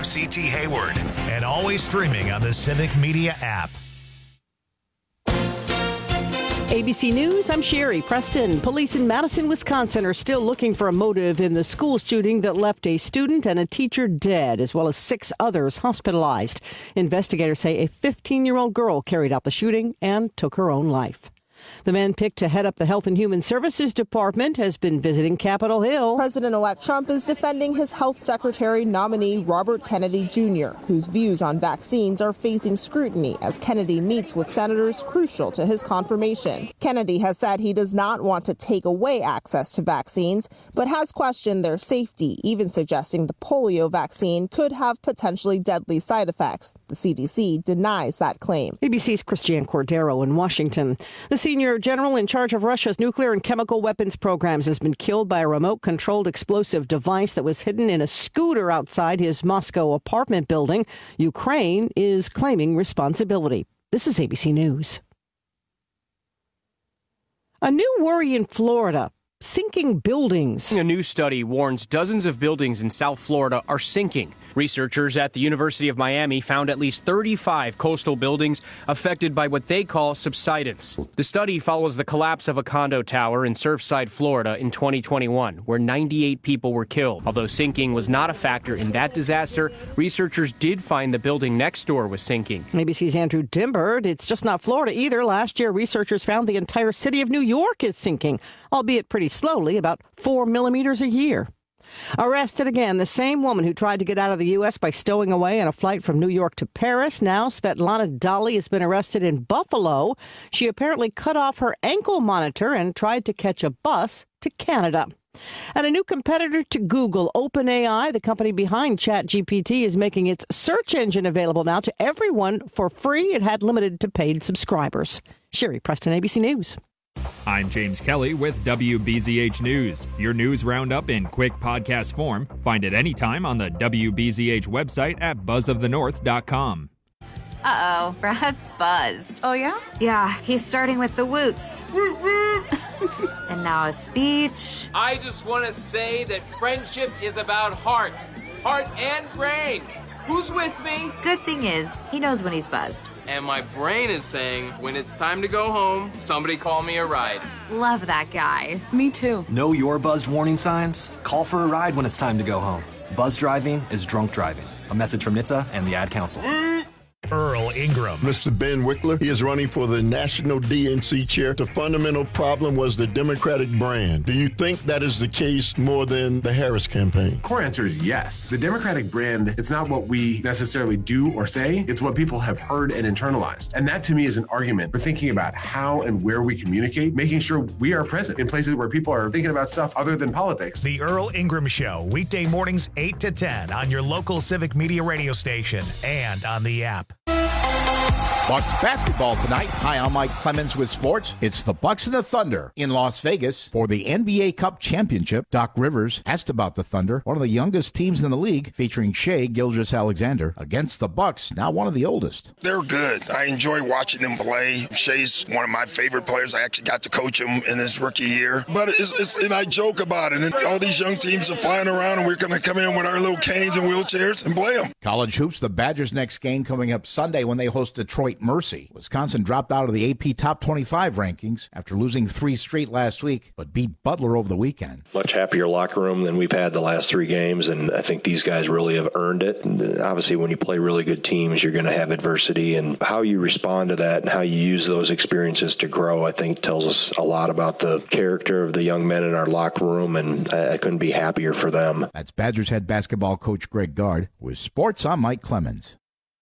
CT Hayward, and always streaming on the Civic Media app. ABC News, I'm Sherry Preston. Police in Madison, Wisconsin are still looking for a motive in the school shooting that left a student and a teacher dead, as well as 6 others hospitalized. Investigators say a 15-year-old girl carried out the shooting and took her own life. The man picked to head up the Health and Human Services Department has been visiting Capitol Hill. President-elect Trump is defending his health secretary nominee Robert Kennedy Jr., whose views on vaccines are facing scrutiny as Kennedy meets with senators crucial to his confirmation. Kennedy has said he does not want to take away access to vaccines, but has questioned their safety, even suggesting the polio vaccine could have potentially deadly side effects. The CDC denies that claim. ABC's Christiane Cordero in Washington. The senior general in charge of Russia's nuclear and chemical weapons programs has been killed by a remote-controlled explosive device that was hidden in a scooter outside his Moscow apartment building. Ukraine is claiming responsibility. This is ABC News. A new worry in Florida. Sinking buildings. A new study warns dozens of buildings in South Florida are sinking. Researchers at the University of Miami found at least 35 coastal buildings affected by what they call subsidence. The study follows the collapse of a condo tower in Surfside, Florida in 2021, where 98 people were killed. Although sinking was not a factor in that disaster, researchers did find the building next door was sinking. ABC's Andrew Dimbert. It's just not Florida either. Last year, researchers found the entire city of New York is sinking, albeit pretty slowly, about 4 millimeters a year. Arrested again, the same woman who tried to get out of the U.S. by stowing away on a flight from New York to Paris. Now, Svetlana Dali has been arrested in Buffalo. She apparently cut off her ankle monitor and tried to catch a bus to Canada. And a new competitor to Google, OpenAI, the company behind ChatGPT, is making its search engine available now to everyone for free. It had limited to paid subscribers. Sherry Preston, ABC News. I'm James Kelly with WBZH News. Your news roundup in quick podcast form. Find it anytime on the WBZH website at buzzofthenorth.com. Uh-oh, Brad's buzzed. Oh, yeah? Yeah, he's starting with the woots. And now a speech. I just want to say that friendship is about heart and brain. Who's with me? Good thing is, he knows when he's buzzed. And my brain is saying, when it's time to go home, somebody call me a ride. Love that guy. Me too. Know your buzzed warning signs? Call for a ride when it's time to go home. Buzz driving is drunk driving. A message from NHTSA and the Ad Council. Earl Ingram. Mr. Ben Wickler, he is running for the National DNC chair. The fundamental problem was the Democratic brand. Do you think that is the case more than the Harris campaign? Core answer is yes. The Democratic brand, it's not what we necessarily do or say, it's what people have heard and internalized. And that to me is an argument for thinking about how and where we communicate, making sure we are present in places where people are thinking about stuff other than politics. The Earl Ingram Show, weekday mornings 8 to 10 on your local Civic Media radio station and on the app. Bucks basketball tonight. Hi, I'm Mike Clemens with sports. It's the Bucks and the Thunder in Las Vegas for the NBA Cup Championship. Doc Rivers asked about the Thunder, one of the youngest teams in the league, featuring Shai Gilgeous-Alexander against the Bucks, now one of the oldest. They're good. I enjoy watching them play. Shai's one of my favorite players. I actually got to coach him in his rookie year. But and I joke about it. And all these young teams are flying around, and we're going to come in with our little canes and wheelchairs and play them. College hoops, the Badgers' next game coming up Sunday when they host Detroit Mercy. Wisconsin dropped out of the AP Top 25 rankings after losing 3 straight last week, but beat Butler over the weekend. Much happier locker room than we've had the last 3 games, and I think these guys really have earned it. And obviously, when you play really good teams, you're going to have adversity, and how you respond to that and how you use those experiences to grow, I think, tells us a lot about the character of the young men in our locker room, and I couldn't be happier for them. That's Badgers head basketball coach Greg Gard. With sports, I'm Mike Clemens.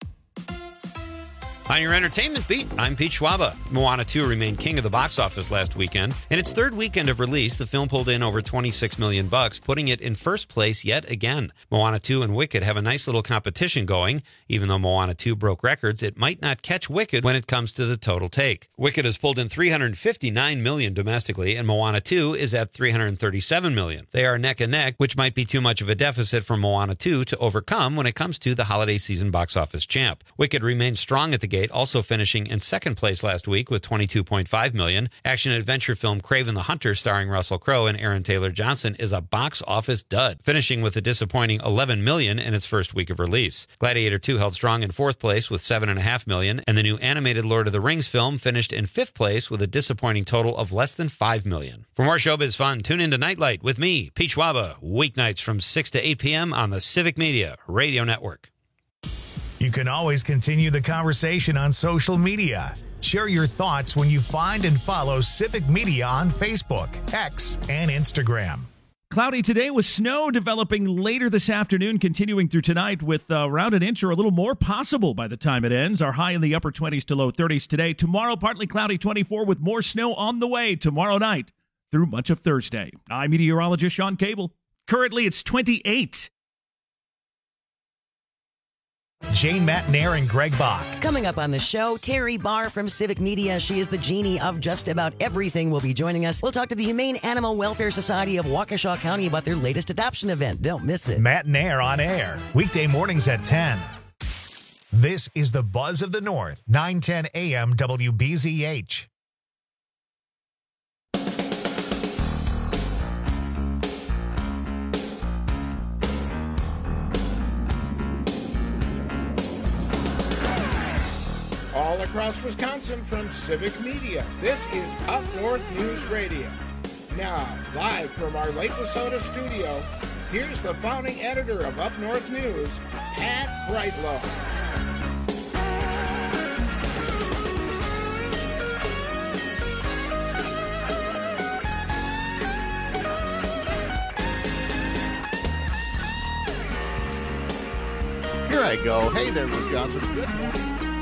On your entertainment beat, I'm Pete Schwaba. Moana 2 remained king of the box office last weekend. In its 3rd weekend of release, the film pulled in over $26 million, putting it in first place yet again. Moana 2 and Wicked have a nice little competition going. Even though Moana 2 broke records, it might not catch Wicked when it comes to the total take. Wicked has pulled in $359 million domestically, and Moana 2 is at $337 million. They are neck and neck, which might be too much of a deficit for Moana 2 to overcome when it comes to the holiday season box office champ. Wicked remains strong at the Renegade, also finishing in second place last week with $22.5 million. Action-adventure film Kraven the Hunter, starring Russell Crowe and Aaron Taylor Johnson, is a box office dud, finishing with a disappointing $11 million in its first week of release. Gladiator 2 held strong in fourth place with $7.5 million, and the new animated Lord of the Rings film finished in fifth place with a disappointing total of less than $5 million. For more showbiz fun, tune into Nightlight with me, Pete Schwaba, weeknights from 6 to 8 p.m. on the Civic Media Radio Network. You can always continue the conversation on social media. Share your thoughts when you find and follow Civic Media on Facebook, X, and Instagram. Cloudy today with snow developing later this afternoon, continuing through tonight with around an inch or a little more possible by the time it ends. Our high in the upper 20s to low 30s today. Tomorrow, partly cloudy 24 with more snow on the way tomorrow night through much of Thursday. I'm meteorologist Sean Cable. Currently, it's 28. Jane Matnair and Greg Bach. Coming up on the show, Terry Barr from Civic Media. She is the genie of just about everything. Will be joining us. We'll talk to the Humane Animal Welfare Society of Waukesha County about their latest adoption event. Don't miss it. Matnair on air, weekday mornings at 10. This is the Buzz of the North, 9:10 a.m. WBZH. All across Wisconsin from Civic Media, this is Up North News Radio. Now, live from our Lake Wissota studio, here's the founding editor of Up North News, Pat Brightlow. Here I go. Hey there, Wisconsin. Good morning.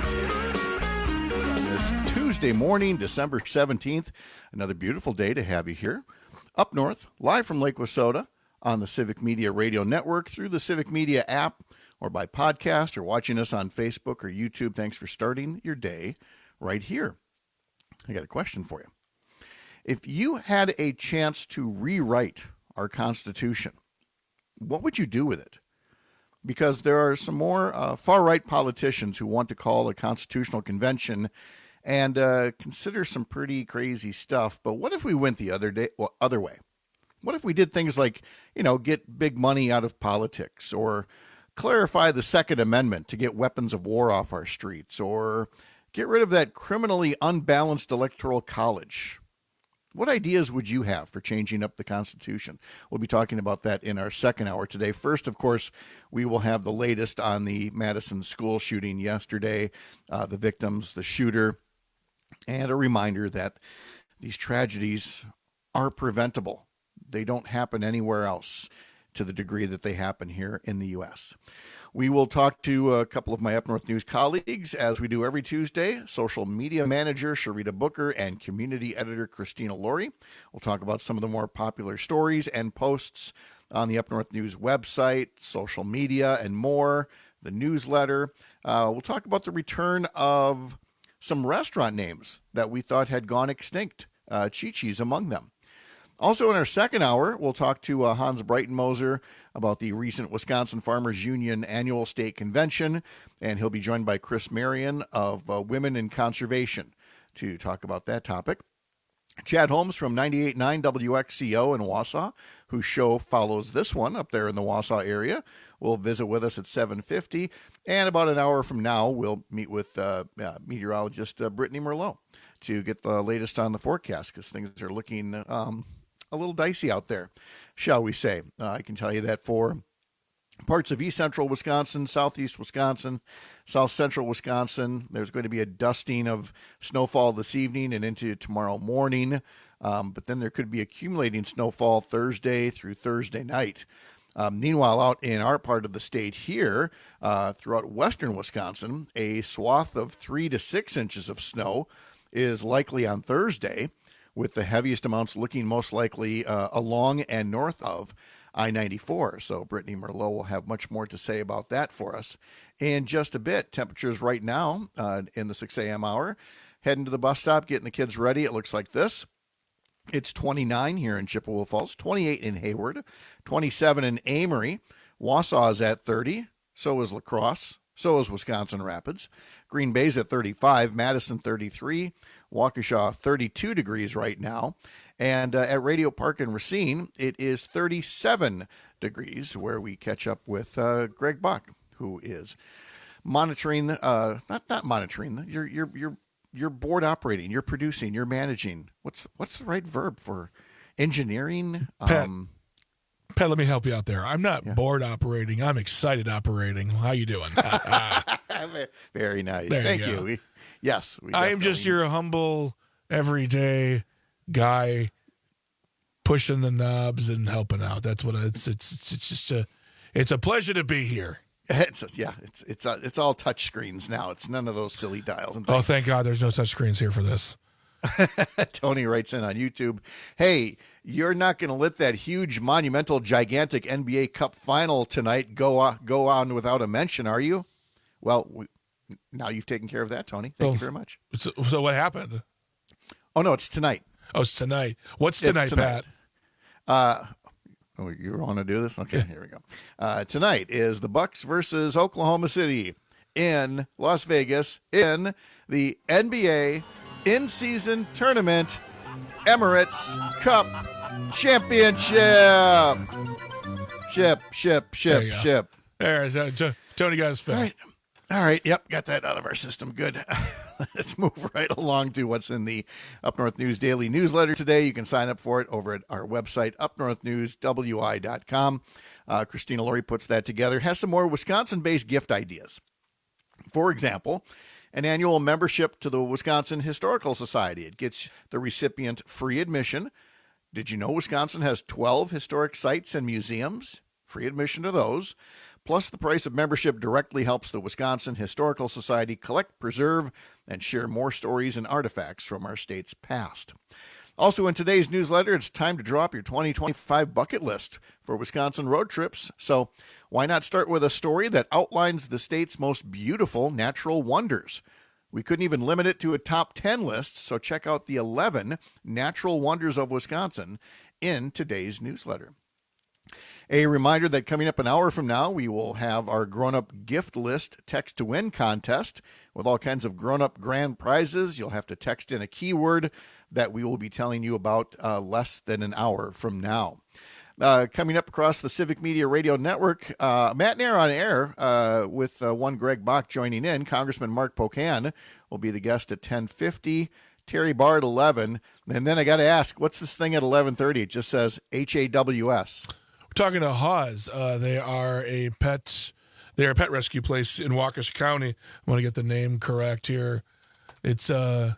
Tuesday morning, December 17th. Another beautiful day to have you here. Up north, live from Lake Wissota on the Civic Media Radio Network, through the Civic Media app, or by podcast, or watching us on Facebook or YouTube. Thanks for starting your day right here. I got a question for you. If you had a chance to rewrite our Constitution, what would you do with it? Because there are some more far-right politicians who want to call a constitutional convention and consider some pretty crazy stuff. But what if we went the other way? What if we did things like, get big money out of politics, or clarify the Second Amendment to get weapons of war off our streets, or get rid of that criminally unbalanced electoral college? What ideas would you have for changing up the Constitution? We'll be talking about that in our second hour today. First, of course, we will have the latest on the Madison school shooting yesterday, the victims, the shooter, and a reminder that these tragedies are preventable. They don't happen anywhere else to the degree that they happen here in the U.S. We will talk to a couple of my Up North News colleagues, as we do every Tuesday, social media manager Sharita Booker and community editor Christina Laurie. We'll talk about some of the more popular stories and posts on the Up North News website, social media, and more, the newsletter. We'll talk about the return of some restaurant names that we thought had gone extinct, Chi-Chi's among them. Also in our second hour, we'll talk to Hans Breitenmoser about the recent Wisconsin Farmers Union annual state convention, and he'll be joined by Chris Marion of Women in Conservation to talk about that topic. Chad Holmes from 98.9 WXCO in Wausau, whose show follows this one up there in the Wausau area, will visit with us at 7:50. And about an hour from now, we'll meet with meteorologist Brittany Merlot to get the latest on the forecast, because things are looking a little dicey out there, shall we say. I can tell you that for parts of east central Wisconsin, southeast Wisconsin, south central Wisconsin, there's going to be a dusting of snowfall this evening and into tomorrow morning. But then there could be accumulating snowfall Thursday through Thursday night. Meanwhile, out in our part of the state here, throughout western Wisconsin, a swath of 3 to 6 inches of snow is likely on Thursday, with the heaviest amounts looking most likely along and north of I-94. So Brittany Merlot will have much more to say about that for us in just a bit. Temperatures right now in the 6 a.m. hour. Heading to the bus stop, getting the kids ready. It looks like this. It's 29 here in Chippewa Falls, 28 in Hayward, 27 in Amory. Wausau is at 30. So is La Crosse. So is Wisconsin Rapids. Green Bay's at 35, Madison 33, Waukesha 32 degrees right now. And at Radio Park in Racine, it is 37 degrees, where we catch up with Greg Bach, who is monitoring, not monitoring, you're board operating, you're producing, you're managing. What's the right verb for engineering? Pat, let me help you out there. I'm not board operating. I'm excited operating. How you doing? Very nice. Thank you. Yes. I am just your humble, everyday guy pushing the knobs and helping out. That's what it's just it's a pleasure to be here. It's all touch screens now. It's none of those silly dials and things. Oh, thank God there's no touch screens here for this. Tony writes in on YouTube, hey, you're not going to let that huge, monumental, gigantic NBA Cup final tonight go on without a mention, are you? Well, now you've taken care of that, Tony. Thank you very much. So what happened? Oh, no, it's tonight. Oh, it's tonight. What's tonight, Pat? You want to do this? Okay, yeah. Here we go. Tonight is the Bucks versus Oklahoma City in Las Vegas in the NBA in-season tournament Emirates Cup Championship. Ship. There, Tony got his fit. All right. Yep. Got that out of our system. Good. Let's move right along to what's in the Up North News Daily newsletter today. You can sign up for it over at our website, upnorthnewswi.com. Christina Laurie puts that together. Has some more Wisconsin-based gift ideas. For example, an annual membership to the Wisconsin Historical Society. It gets the recipient free admission. Did you know Wisconsin has 12 historic sites and museums? Free admission to those. Plus, the price of membership directly helps the Wisconsin Historical Society collect, preserve, and share more stories and artifacts from our state's past. Also in today's newsletter, it's time to drop your 2025 bucket list for Wisconsin road trips. So why not start with a story that outlines the state's most beautiful natural wonders? We couldn't even limit it to a top 10 list, so check out the 11 natural wonders of Wisconsin in today's newsletter. A reminder that coming up an hour from now, we will have our grown-up gift list text to win contest with all kinds of grown-up grand prizes. You'll have to text in a keyword that we will be telling you about less than an hour from now. Coming up across the Civic Media Radio Network, Matt Nair on air with one Greg Bach joining in. Congressman Mark Pocan will be the guest at 10:50. Terry Barr at 11. And then I got to ask, what's this thing at 11:30? It just says HAWS. We're talking to Haws. They are a pet rescue place in Waukesha County. I want to get the name correct here. It's let's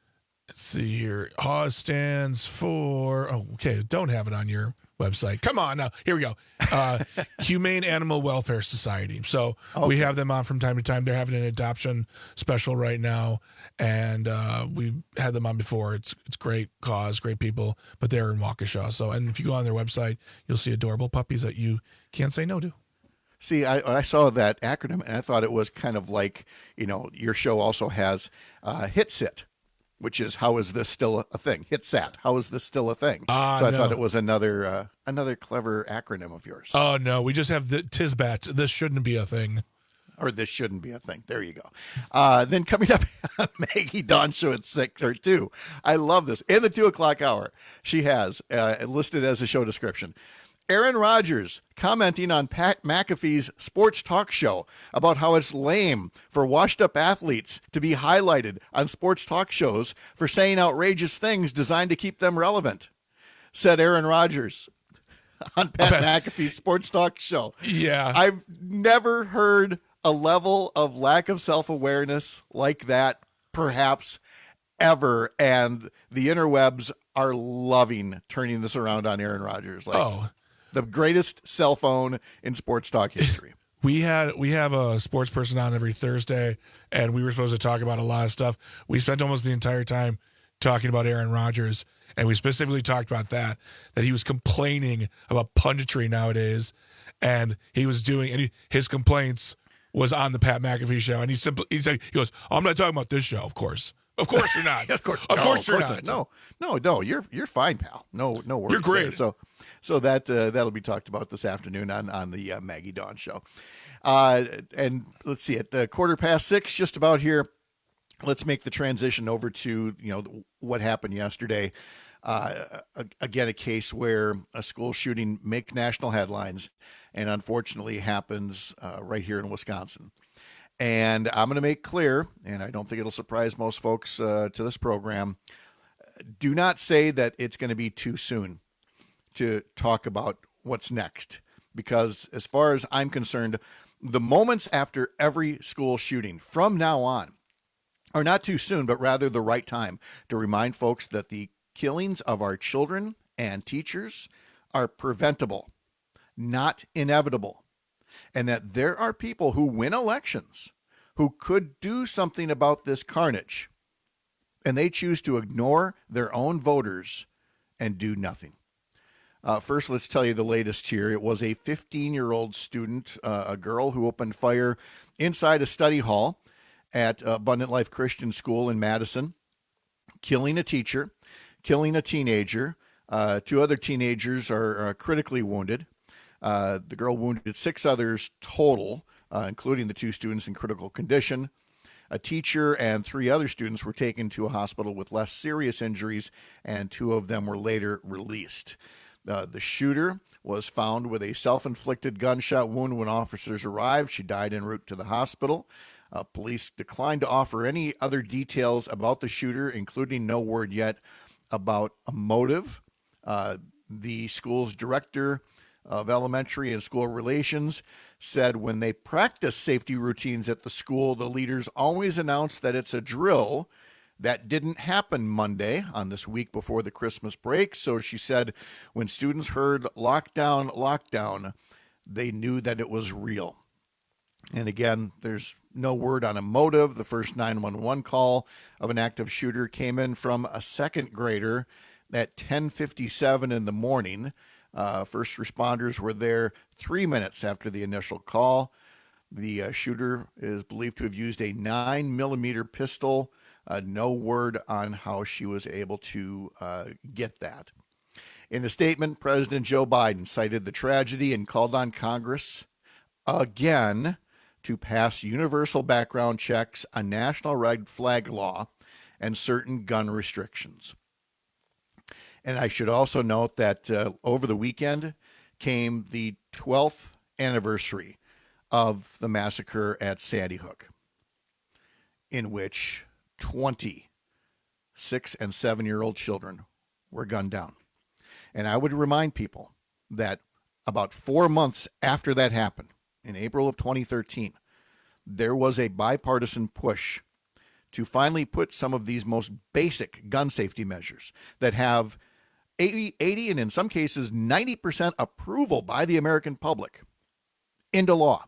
see here. Haws stands for don't have it on your website. Come on now. Here we go. Humane Animal Welfare Society. So we have them on from time to time. They're having an adoption special right now, and we've had them on before. It's great cause, great people, but they're in Waukesha. So, and if you go on their website, you'll see adorable puppies that you can't say no to. See, I saw that acronym, and I thought it was kind of like, your show also has HITSIT, which is how is this still a thing? HITSAT, how is this still a thing? So I thought it was another clever acronym of yours. Oh, no, we just have the TISBAT. This shouldn't be a thing. Or this shouldn't be a thing. There you go. Then coming up on Maggie Dawn Show at 6 or 2. I love this. In the 2 o'clock hour, she has listed as a show description, Aaron Rodgers commenting on Pat McAfee's sports talk show about how it's lame for washed-up athletes to be highlighted on sports talk shows for saying outrageous things designed to keep them relevant, said Aaron Rodgers on Pat McAfee's sports talk show. Yeah. I've never heard a level of lack of self-awareness like that, perhaps, ever, and the interwebs are loving turning this around on Aaron Rodgers. The greatest cell phone in sports talk history. We have a sports person on every Thursday, and we were supposed to talk about a lot of stuff. We spent almost the entire time talking about Aaron Rodgers, and we specifically talked about that he was complaining about punditry nowadays, and he his complaints was on the Pat McAfee show, and he goes, I'm not talking about this show, of course. Of course you're not. Of course you're not. No, you're fine, pal. No worries. You're great. There. So that'll be talked about this afternoon on the Maggie Dawn Show. And let's see, at the 6:15, just about here, let's make the transition over to, what happened yesterday. Again, a case where a school shooting makes national headlines and unfortunately happens right here in Wisconsin. And I'm going to make clear, and I don't think it'll surprise most folks to this program, do not say that it's going to be too soon to talk about what's next. Because as far as I'm concerned, the moments after every school shooting from now on are not too soon, but rather the right time to remind folks that the killings of our children and teachers are preventable, not inevitable, and that there are people who win elections who could do something about this carnage, and they choose to ignore their own voters and do nothing. First, let's tell you the latest here. It was a 15-year-old student, a girl who opened fire inside a study hall at Abundant Life Christian School in Madison, killing a teacher, killing a teenager. 2 other teenagers are critically wounded. The girl wounded 6 others total, including the 2 students in critical condition. A teacher and 3 other students were taken to a hospital with less serious injuries, and 2 of them were later released. The shooter was found with a self-inflicted gunshot wound when officers arrived. She died en route to the hospital. Police declined to offer any other details about the shooter, including no word yet about a motive. The school's director of elementary and school relations said when they practice safety routines at the school, the leaders always announce that it's a drill. That didn't happen Monday on this week before the Christmas break. So she said when students heard lockdown, lockdown, they knew that it was real. And again, there's no word on a motive. The first 911 call of an active shooter came in from a 2nd grader at 10:57 in the morning. First responders were there 3 minutes after the initial call. The shooter is believed to have used a 9mm pistol. No word on how she was able to get that. In a statement, President Joe Biden cited the tragedy and called on Congress again to pass universal background checks, a national red flag law, and certain gun restrictions. And I should also note that over the weekend came the 12th anniversary of the massacre at Sandy Hook, in which 20 6- and 7-year-old children were gunned down. And I would remind people that about 4 months after that happened, in April of 2013, there was a bipartisan push to finally put some of these most basic gun safety measures that have 80 and in some cases 90% approval by the American public into law.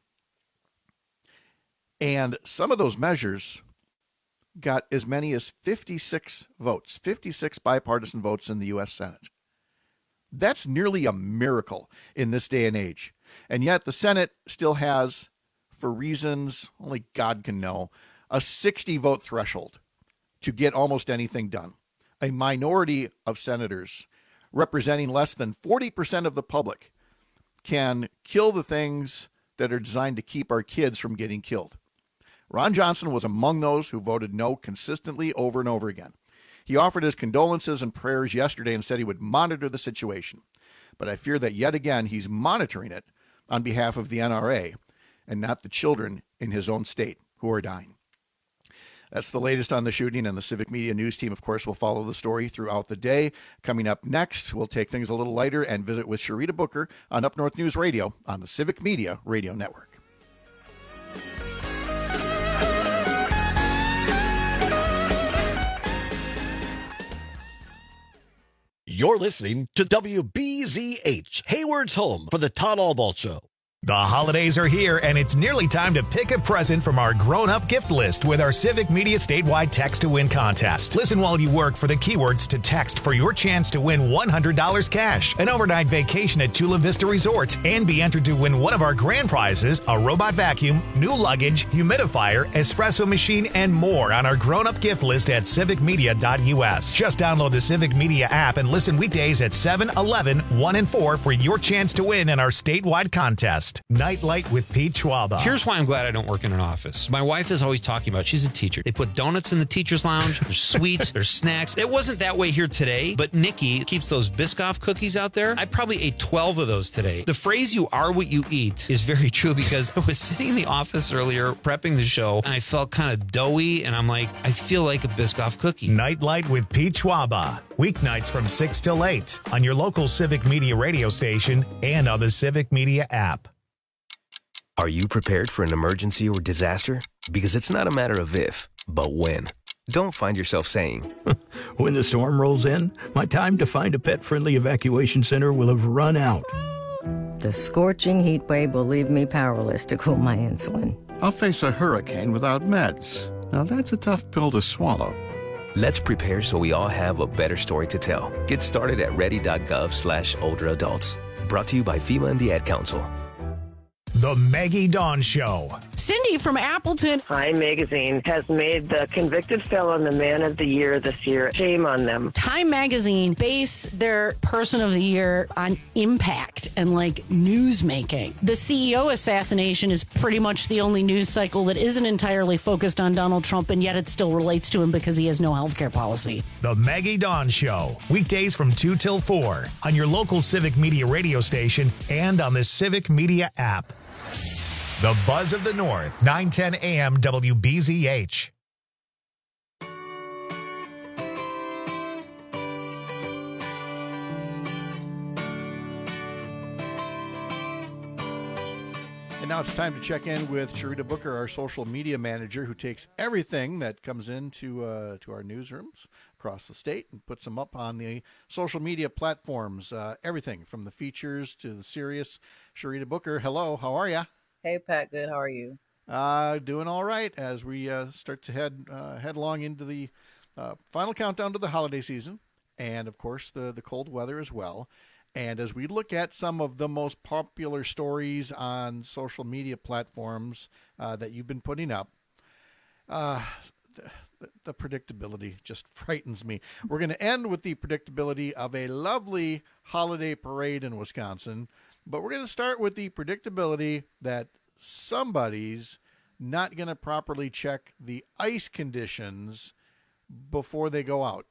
And some of those measures got as many as 56 votes, 56 bipartisan votes in the U.S. Senate. That's nearly a miracle in this day and age. And yet the Senate still has, for reasons only God can know, a 60-vote threshold to get almost anything done. A minority of senators representing less than 40% of the public can kill the things that are designed to keep our kids from getting killed. Ron Johnson was among those who voted no consistently over and over again. He offered his condolences and prayers yesterday and said he would monitor the situation. But I fear that yet again he's monitoring it on behalf of the NRA and not the children in his own state who are dying. That's the latest on the shooting, and the Civic Media News team, of course, will follow the story throughout the day. Coming up next, we'll take things a little lighter and visit with Sharita Booker on Up North News Radio on the Civic Media Radio Network. You're listening to WBZH, Hayward's home for the Todd Albaugh Show. The holidays are here, and it's nearly time to pick a present from our grown-up gift list with our Civic Media statewide text-to-win contest. Listen while you work for the keywords to text for your chance to win $100 cash, an overnight vacation at Chula Vista Resort, and be entered to win one of our grand prizes, a robot vacuum, new luggage, humidifier, espresso machine, and more on our grown-up gift list at civicmedia.us. Just download the Civic Media app and listen weekdays at 7, 11, 1, and 4 for your chance to win in our statewide contest. Next, Nightlight with Pete Schwaba. Here's why I'm glad I don't work in an office. My wife is always talking about, she's a teacher. They put donuts in the teacher's lounge. There's sweets. There's snacks. It wasn't that way here today, but Nikki keeps those Biscoff cookies out there. I probably ate 12 of those today. The phrase "you are what you eat" is very true, because I was sitting in the office earlier prepping the show and I felt kind of doughy, and I'm like, I feel like a Biscoff cookie. Nightlight with Pete Schwaba. Weeknights from 6 till 8 on your local Civic Media radio station and on the Civic Media app. Are you prepared for an emergency or disaster? Because it's not a matter of if, but when. Don't find yourself saying, when the storm rolls in, my time to find a pet-friendly evacuation center will have run out. The scorching heat wave will leave me powerless to cool my insulin. I'll face a hurricane without meds. Now that's a tough pill to swallow. Let's prepare so we all have a better story to tell. Get started at ready.gov/older adults. Brought to you by FEMA and the Ad Council. The Maggie Dawn Show. Cindy from Appleton. Time Magazine has made the convicted felon the man of the year this year. Shame on them. Time Magazine base their person of the year on impact and like news making. The CEO assassination is pretty much the only news cycle that isn't entirely focused on Donald Trump, and yet it still relates to him because he has no healthcare policy. The Maggie Dawn Show. Weekdays from 2 till 4 on your local Civic Media radio station and on the Civic Media app. The Buzz of the North, 910 AM WBZH. And now it's time to check in with Sharita Booker, our social media manager, who takes everything that comes into to our newsrooms across the state and puts them up on the social media platforms. Everything from the features to the serious. Sharita Booker, hello, how are you? Hey, Pat. Good. How are you? Doing all right as we start to head along into the final countdown to the holiday season, and of course the cold weather as well. And as we look at some of the most popular stories on social media platforms that you've been putting up, the predictability just frightens me. We're going to end with the predictability of a lovely holiday parade in Wisconsin. But we're going to start with the predictability that somebody's not going to properly check the ice conditions before they go out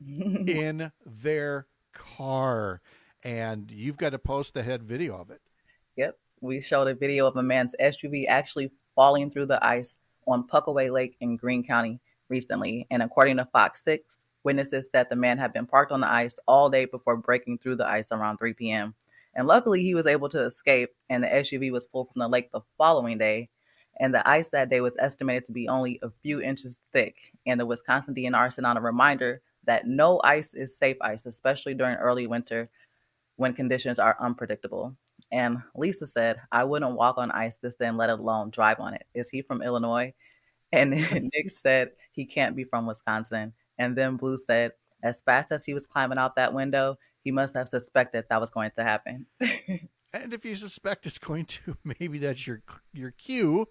in their car. And you've got to post the head video of it. Yep. We showed a video of a man's SUV actually falling through the ice on Puckaway Lake in Greene County recently. And according to Fox 6, witnesses said the man had been parked on the ice all day before breaking through the ice around 3 p.m. And luckily, he was able to escape, and the SUV was pulled from the lake the following day. And the ice that day was estimated to be only a few inches thick. And the Wisconsin DNR sent out a reminder that no ice is safe ice, especially during early winter when conditions are unpredictable. And Lisa said, I wouldn't walk on ice this then, let alone drive on it. Is he from Illinois? And Nick said he can't be from Wisconsin. And then Blue said, as fast as he was climbing out that window, he must have suspected that was going to happen. And if you suspect it's going to, maybe that's your cue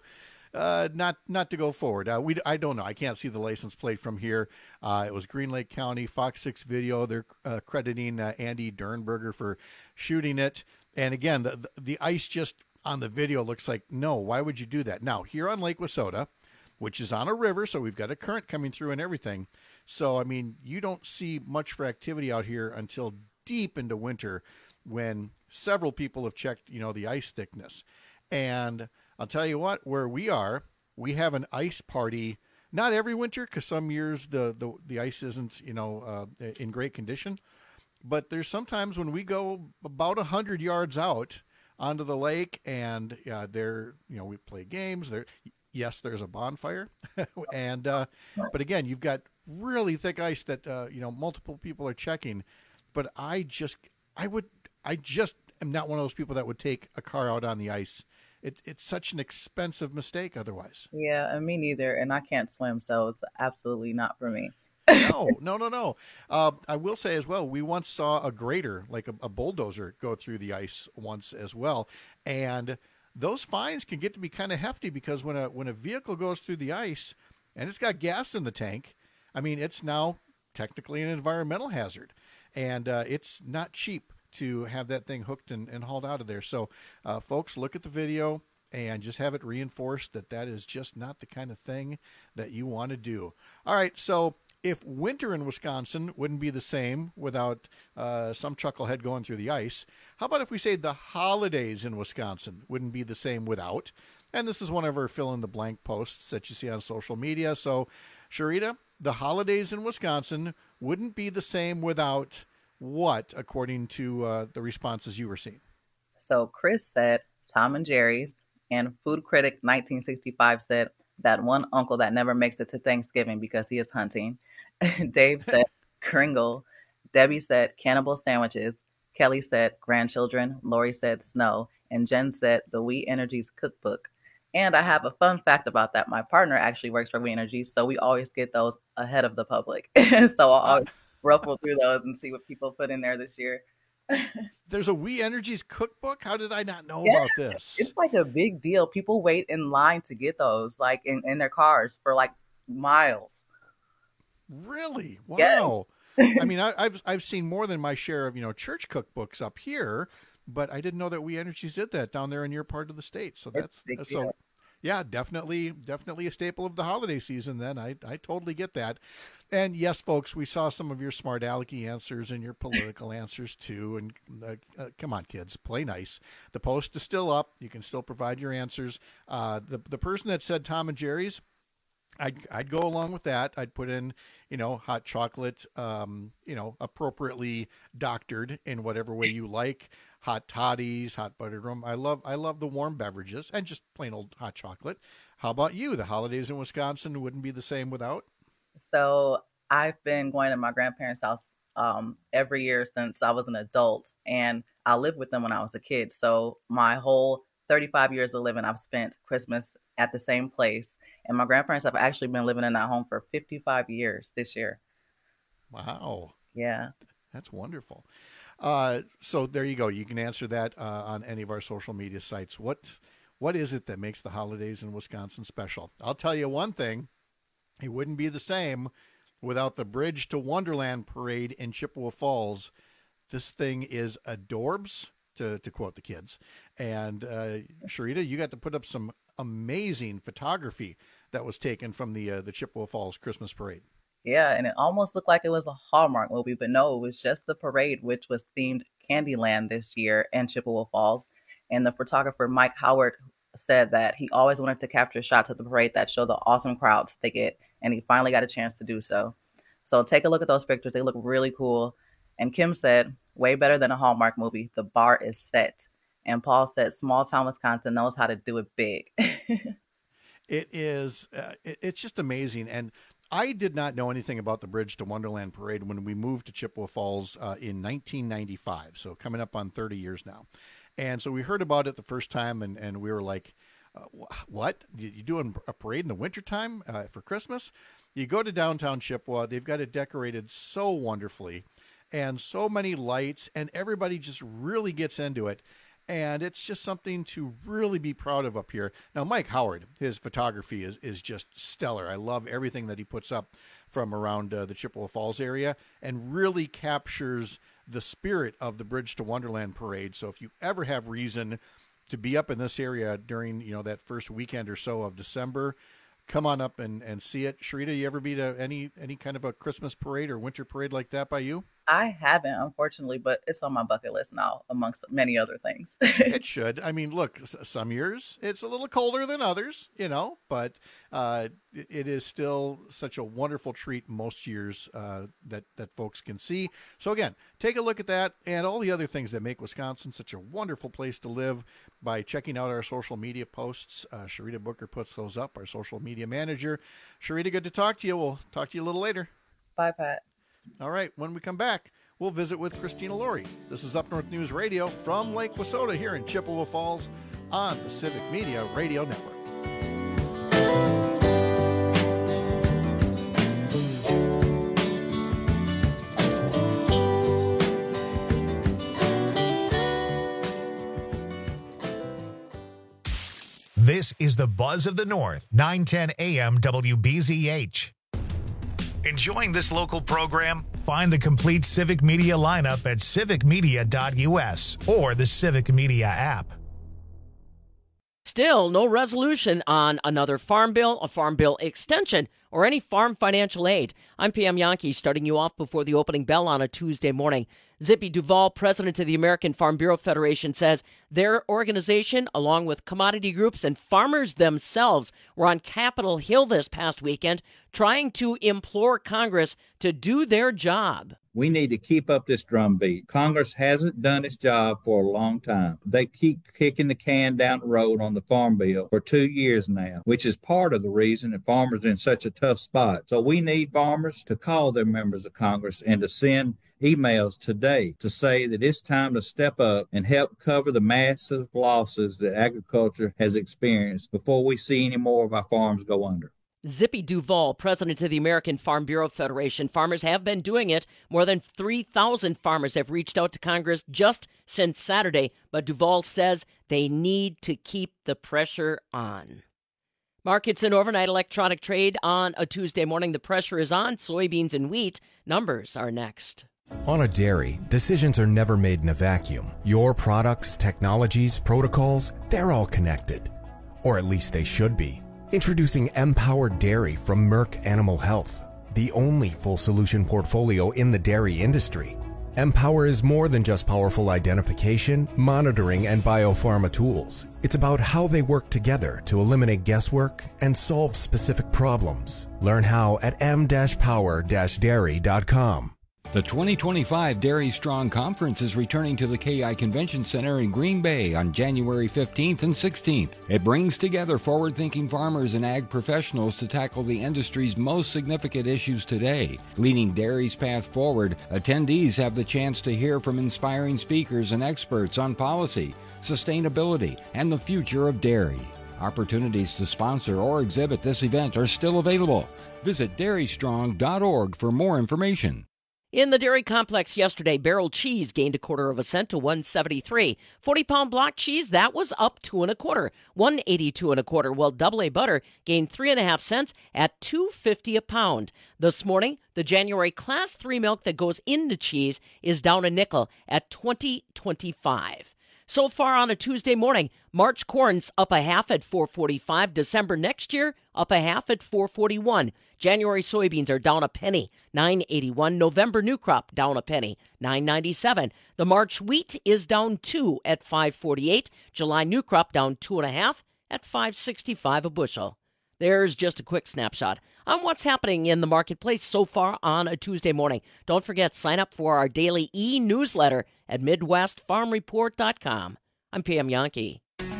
not to go forward. I don't know. I can't see the license plate from here. It was Green Lake County, Fox 6 video. They're crediting Andy Dernberger for shooting it. And again, the ice just on the video looks like, no, why would you do that? Now, here on Lake Wissota, which is on a river, so we've got a current coming through and everything. So, I mean, you don't see much for activity out here until deep into winter when several people have checked, the ice thickness. And I'll tell you what, where we are, we have an ice party, not every winter, because some years the ice isn't, in great condition. But there's sometimes when we go about 100 yards out onto the lake and we play games there. Yes, there's a bonfire. And, but again, you've got really thick ice that, multiple people are checking. But I just am not one of those people that would take a car out on the ice. It's such an expensive mistake otherwise. Yeah, and me neither. And I can't swim, so it's absolutely not for me. No. I will say as well, we once saw a grader, like a bulldozer, go through the ice once as well. And those fines can get to be kind of hefty because when a vehicle goes through the ice and it's got gas in the tank, I mean, it's now technically an environmental hazard. And it's not cheap to have that thing hooked and hauled out of there. So, folks, look at the video and just have it reinforced that is just not the kind of thing that you want to do. All right, so if winter in Wisconsin wouldn't be the same without some chucklehead going through the ice, how about if we say the holidays in Wisconsin wouldn't be the same without? And this is one of our fill-in-the-blank posts that you see on social media. So, Sharita, the holidays in Wisconsin wouldn't be the same without what, according to the responses you were seeing? So Chris said Tom and Jerry's, and Food Critic 1965 said that one uncle that never makes it to Thanksgiving because he is hunting. Dave said Kringle. Debbie said cannibal sandwiches. Kelly said grandchildren. Lori said snow. And Jen said the We Energies cookbook. And I have a fun fact about that. My partner actually works for We Energy, so we always get those ahead of the public. So I'll always ruffle through those and see what people put in there this year. There's a We Energies cookbook? How did I not know about this? It's like a big deal. People wait in line to get those, like in their cars for like miles. Really? Wow. Yes. I mean, I've seen more than my share of, church cookbooks up here, but I didn't know that We Energies did that down there in your part of the state. So that's so. Yeah, definitely a staple of the holiday season then. I totally get that. And yes, folks, we saw some of your smart alecky answers and your political answers too. And come on, kids, play nice. The post is still up. You can still provide your answers. The person that said Tom and Jerry's, I'd go along with that. I'd put in, hot chocolate, appropriately doctored in whatever way you like. Hot toddies, hot buttered rum. I love the warm beverages and just plain old hot chocolate. How about you? The holidays in Wisconsin wouldn't be the same without? So I've been going to my grandparents' house every year since I was an adult, and I lived with them when I was a kid. So my whole 35 years of living, I've spent Christmas at the same place. And my grandparents have actually been living in that home for 55 years this year. Wow. Yeah. That's wonderful. So there you go. You can answer that on any of our social media sites. What is it that makes the holidays in Wisconsin special? I'll tell you one thing. It wouldn't be the same without the Bridge to Wonderland parade in Chippewa Falls. This thing is adorbs, to quote the kids. And Sharita, you got to put up some amazing photography that was taken from the Chippewa Falls Christmas parade. Yeah, and it almost looked like it was a Hallmark movie, but no, it was just the parade, which was themed Candyland this year in Chippewa Falls. And the photographer, Mike Howard, said that he always wanted to capture shots of the parade that show the awesome crowds they get, and he finally got a chance to do so. So take a look at those pictures. They look really cool. And Kim said, way better than a Hallmark movie. The bar is set. And Paul said, small town Wisconsin knows how to do it big. It is, it's just amazing. And I did not know anything about the Bridge to Wonderland parade when we moved to Chippewa Falls in 1995. So coming up on 30 years now. And so we heard about it the first time and we were like, what? You doing a parade in the wintertime for Christmas? You go to downtown Chippewa. They've got it decorated so wonderfully and so many lights, and everybody just really gets into it. And it's just something to really be proud of up here. Now, Mike Howard, his photography is just stellar. I love everything that he puts up from around the Chippewa Falls area and really captures the spirit of the Bridge to Wonderland parade. So if you ever have reason to be up in this area during, that first weekend or so of December, come on up and see it. Sharita, you ever be to any kind of a Christmas parade or winter parade like that by you? I haven't, unfortunately, but it's on my bucket list now, amongst many other things. It should. I mean, look, some years it's a little colder than others, but it is still such a wonderful treat most years that folks can see. So again, take a look at that and all the other things that make Wisconsin such a wonderful place to live by checking out our social media posts. Sharita Booker puts those up, our social media manager. Sharita, good to talk to you. We'll talk to you a little later. Bye, Pat. All right, when we come back, we'll visit with Christina Laurie. This is Up North News Radio from Lake Wissota here in Chippewa Falls on the Civic Media Radio Network. This is the Buzz of the North, 910 AM WBZH. Enjoying this local program? Find the complete Civic Media lineup at civicmedia.us or the Civic Media app. Still, no resolution on another farm bill, a farm bill extension, or any farm financial aid. I'm PM Yankee, starting you off before the opening bell on a Tuesday morning. Zippy Duvall, president of the American Farm Bureau Federation, says their organization, along with commodity groups and farmers themselves, were on Capitol Hill this past weekend trying to implore Congress to do their job. We need to keep up this drumbeat. Congress hasn't done its job for a long time. They keep kicking the can down the road on the farm bill for 2 years now, which is part of the reason that farmers are in such a tough spot. So we need farmers to call their members of Congress and to send emails today to say that it's time to step up and help cover the massive losses that agriculture has experienced before we see any more of our farms go under. Zippy Duvall, president of the American Farm Bureau Federation. Farmers have been doing it. More than 3,000 farmers have reached out to Congress just since Saturday, but Duvall says they need to keep the pressure on. Markets and overnight electronic trade on a Tuesday morning. The pressure is on soybeans and wheat. Numbers are next. On a dairy, decisions are never made in a vacuum. Your products, technologies, protocols, they're all connected. Or at least they should be. Introducing Empowered Dairy from Merck Animal Health, the only full solution portfolio in the dairy industry. Empower is more than just powerful identification, monitoring, and biopharma tools. It's about how they work together to eliminate guesswork and solve specific problems. Learn how at m-power-dairy.com. The 2025 Dairy Strong Conference is returning to the KI Convention Center in Green Bay on January 15th and 16th. It brings together forward-thinking farmers and ag professionals to tackle the industry's most significant issues today. Leading dairy's path forward, attendees have the chance to hear from inspiring speakers and experts on policy, sustainability, and the future of dairy. Opportunities to sponsor or exhibit this event are still available. Visit dairystrong.org for more information. In the dairy complex yesterday, barrel cheese gained 1/4 cent to $1.73. 40-pound block cheese, that was up 2 1/4, $1.82 1/4. While double A butter gained 3.5 cents at $2.50 a pound. This morning, the January Class 3 milk that goes into cheese is down a nickel at $20.25. So far on a Tuesday morning, March corn's up 1/2 at $4.45. December next year, up 1/2 at $4.41. January soybeans are down a penny, $9.81. November new crop down a penny, $9.97. The March wheat is down 2 at $5.48. July new crop down 2.5 at $5.65 a bushel. There's just a quick snapshot on what's happening in the marketplace so far on a Tuesday morning. Don't forget, sign up for our daily e-newsletter at MidwestFarmReport.com. I'm PM Yankee.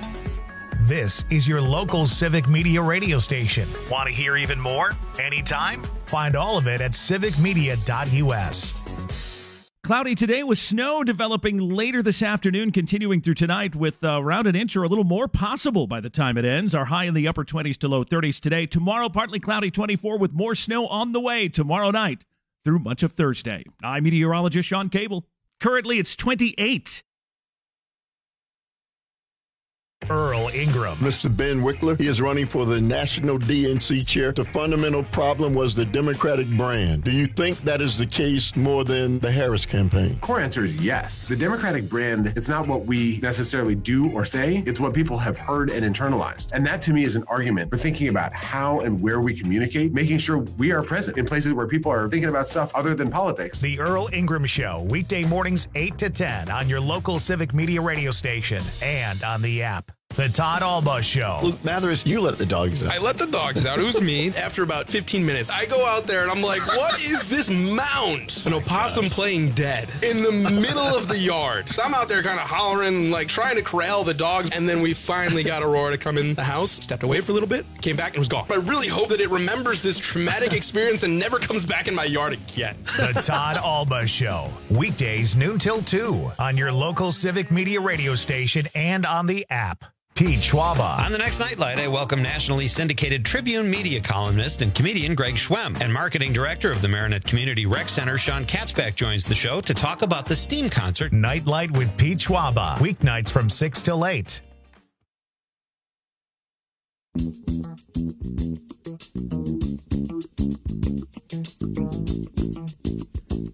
This is your local Civic Media radio station. Want to hear even more? Anytime? Find all of it at civicmedia.us. Cloudy today with snow developing later this afternoon, continuing through tonight with around an inch or a little more possible by the time it ends. Our high in the upper 20s to low 30s today. Tomorrow, partly cloudy 24 with more snow on the way tomorrow night through much of Thursday. I'm meteorologist Sean Cable. Currently, it's 28. Earl Ingram. Mr. Ben Wickler, he is running for the national DNC chair. The fundamental problem was the Democratic brand. Do you think that is the case more than the Harris campaign? Core answer is yes. The Democratic brand, it's not what we necessarily do or say, it's what people have heard and internalized. And that to me is an argument for thinking about how and where we communicate, making sure we are present in places where people are thinking about stuff other than politics. The Earl Ingram Show, weekday mornings 8 to 10 on your local Civic Media radio station and on the app. The Todd Alba Show. Luke Mathers, you let the dogs out. I let the dogs out. It was me. After about 15 minutes, I go out there and I'm like, what is this mound? An opossum playing dead in the middle of the yard. I'm out there kind of hollering, like trying to corral the dogs. And then we finally got Aurora to come in the house, stepped away for a little bit, came back and was gone. But I really hope that it remembers this traumatic experience and never comes back in my yard again. The Todd Alba Show. Weekdays noon till 2 on your local Civic Media radio station and on the app. Pete Schwaba. On the next Nightlight, I welcome nationally syndicated Tribune media columnist and comedian Greg Schwemm. And marketing director of the Marinette Community Rec Center, Sean Katzbach, joins the show to talk about the STEAM concert. Nightlight with Pete Schwaba. Weeknights from 6 till 8.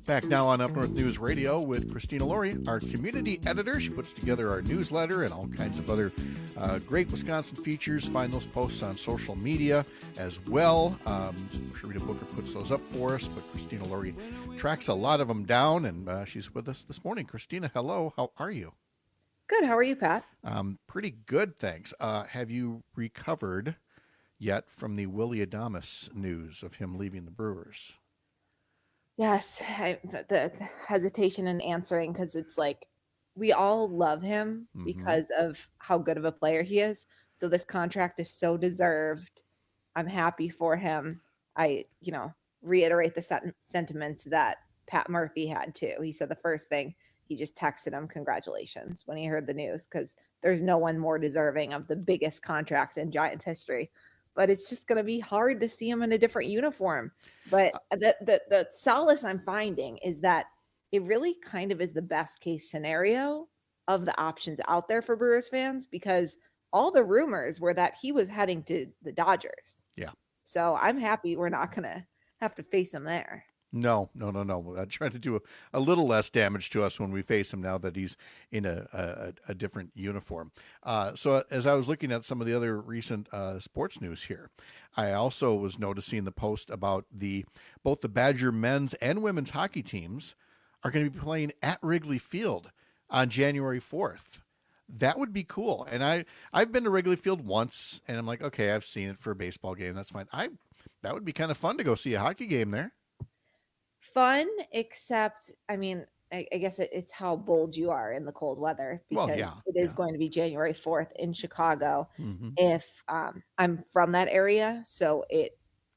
Back now on Up North News Radio with Christina Laurie, our community editor. She puts together our newsletter and all kinds of other great Wisconsin features. Find those posts on social media as well. Sharita Booker puts those up for us, but Christina Laurie tracks a lot of them down, and she's with us this morning. Christina, hello. How are you? Good. How are you, Pat? Pretty good, thanks. Have you recovered yet from the Willy Adames news of him leaving the Brewers? Yes, the hesitation in answering, because it's like we all love him because of how good of a player he is. So this contract is so deserved. I'm happy for him. I, reiterate the sentiments that Pat Murphy had too. He said the first thing, he just texted him congratulations when he heard the news, because there's no one more deserving of the biggest contract in Giants history. But it's just going to be hard to see him in a different uniform. But the solace I'm finding is that it really kind of is the best case scenario of the options out there for Brewers fans, because all the rumors were that he was heading to the Dodgers. Yeah. So I'm happy we're not going to have to face him there. No. I'm trying to do a little less damage to us when we face him now that he's in a different uniform. So as I was looking at some of the other recent sports news here, I also was noticing the post about both the Badger men's and women's hockey teams are going to be playing at Wrigley Field on January 4th. That would be cool. And I've been to Wrigley Field once, and I'm like, okay, I've seen it for a baseball game. That's fine. That would be kind of fun to go see a hockey game there. Fun, except, I guess it's how bold you are in the cold weather, because it is going to be January 4th in Chicago. If I'm from that area, so it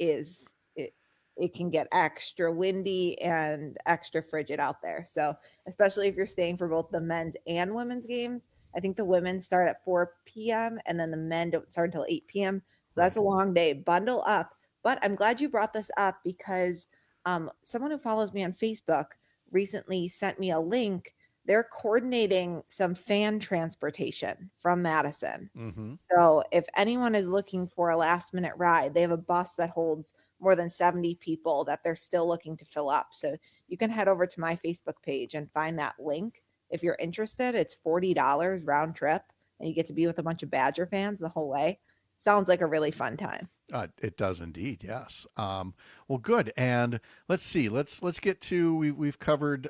can get extra windy and extra frigid out there. So especially if you're staying for both the men's and women's games, I think the women start at 4 p.m. and then the men don't start until 8 p.m. So that's a long day. Bundle up. But I'm glad you brought this up, because someone who follows me on Facebook recently sent me a link. They're coordinating some fan transportation from Madison. So if anyone is looking for a last minute ride, they have a bus that holds more than 70 people that they're still looking to fill up. So you can head over to my Facebook page and find that link. If you're interested, it's $40 round trip, and you get to be with a bunch of Badger fans the whole way. Sounds like a really fun time. It does indeed, yes. Well, good. And let's see. Let's get to we've covered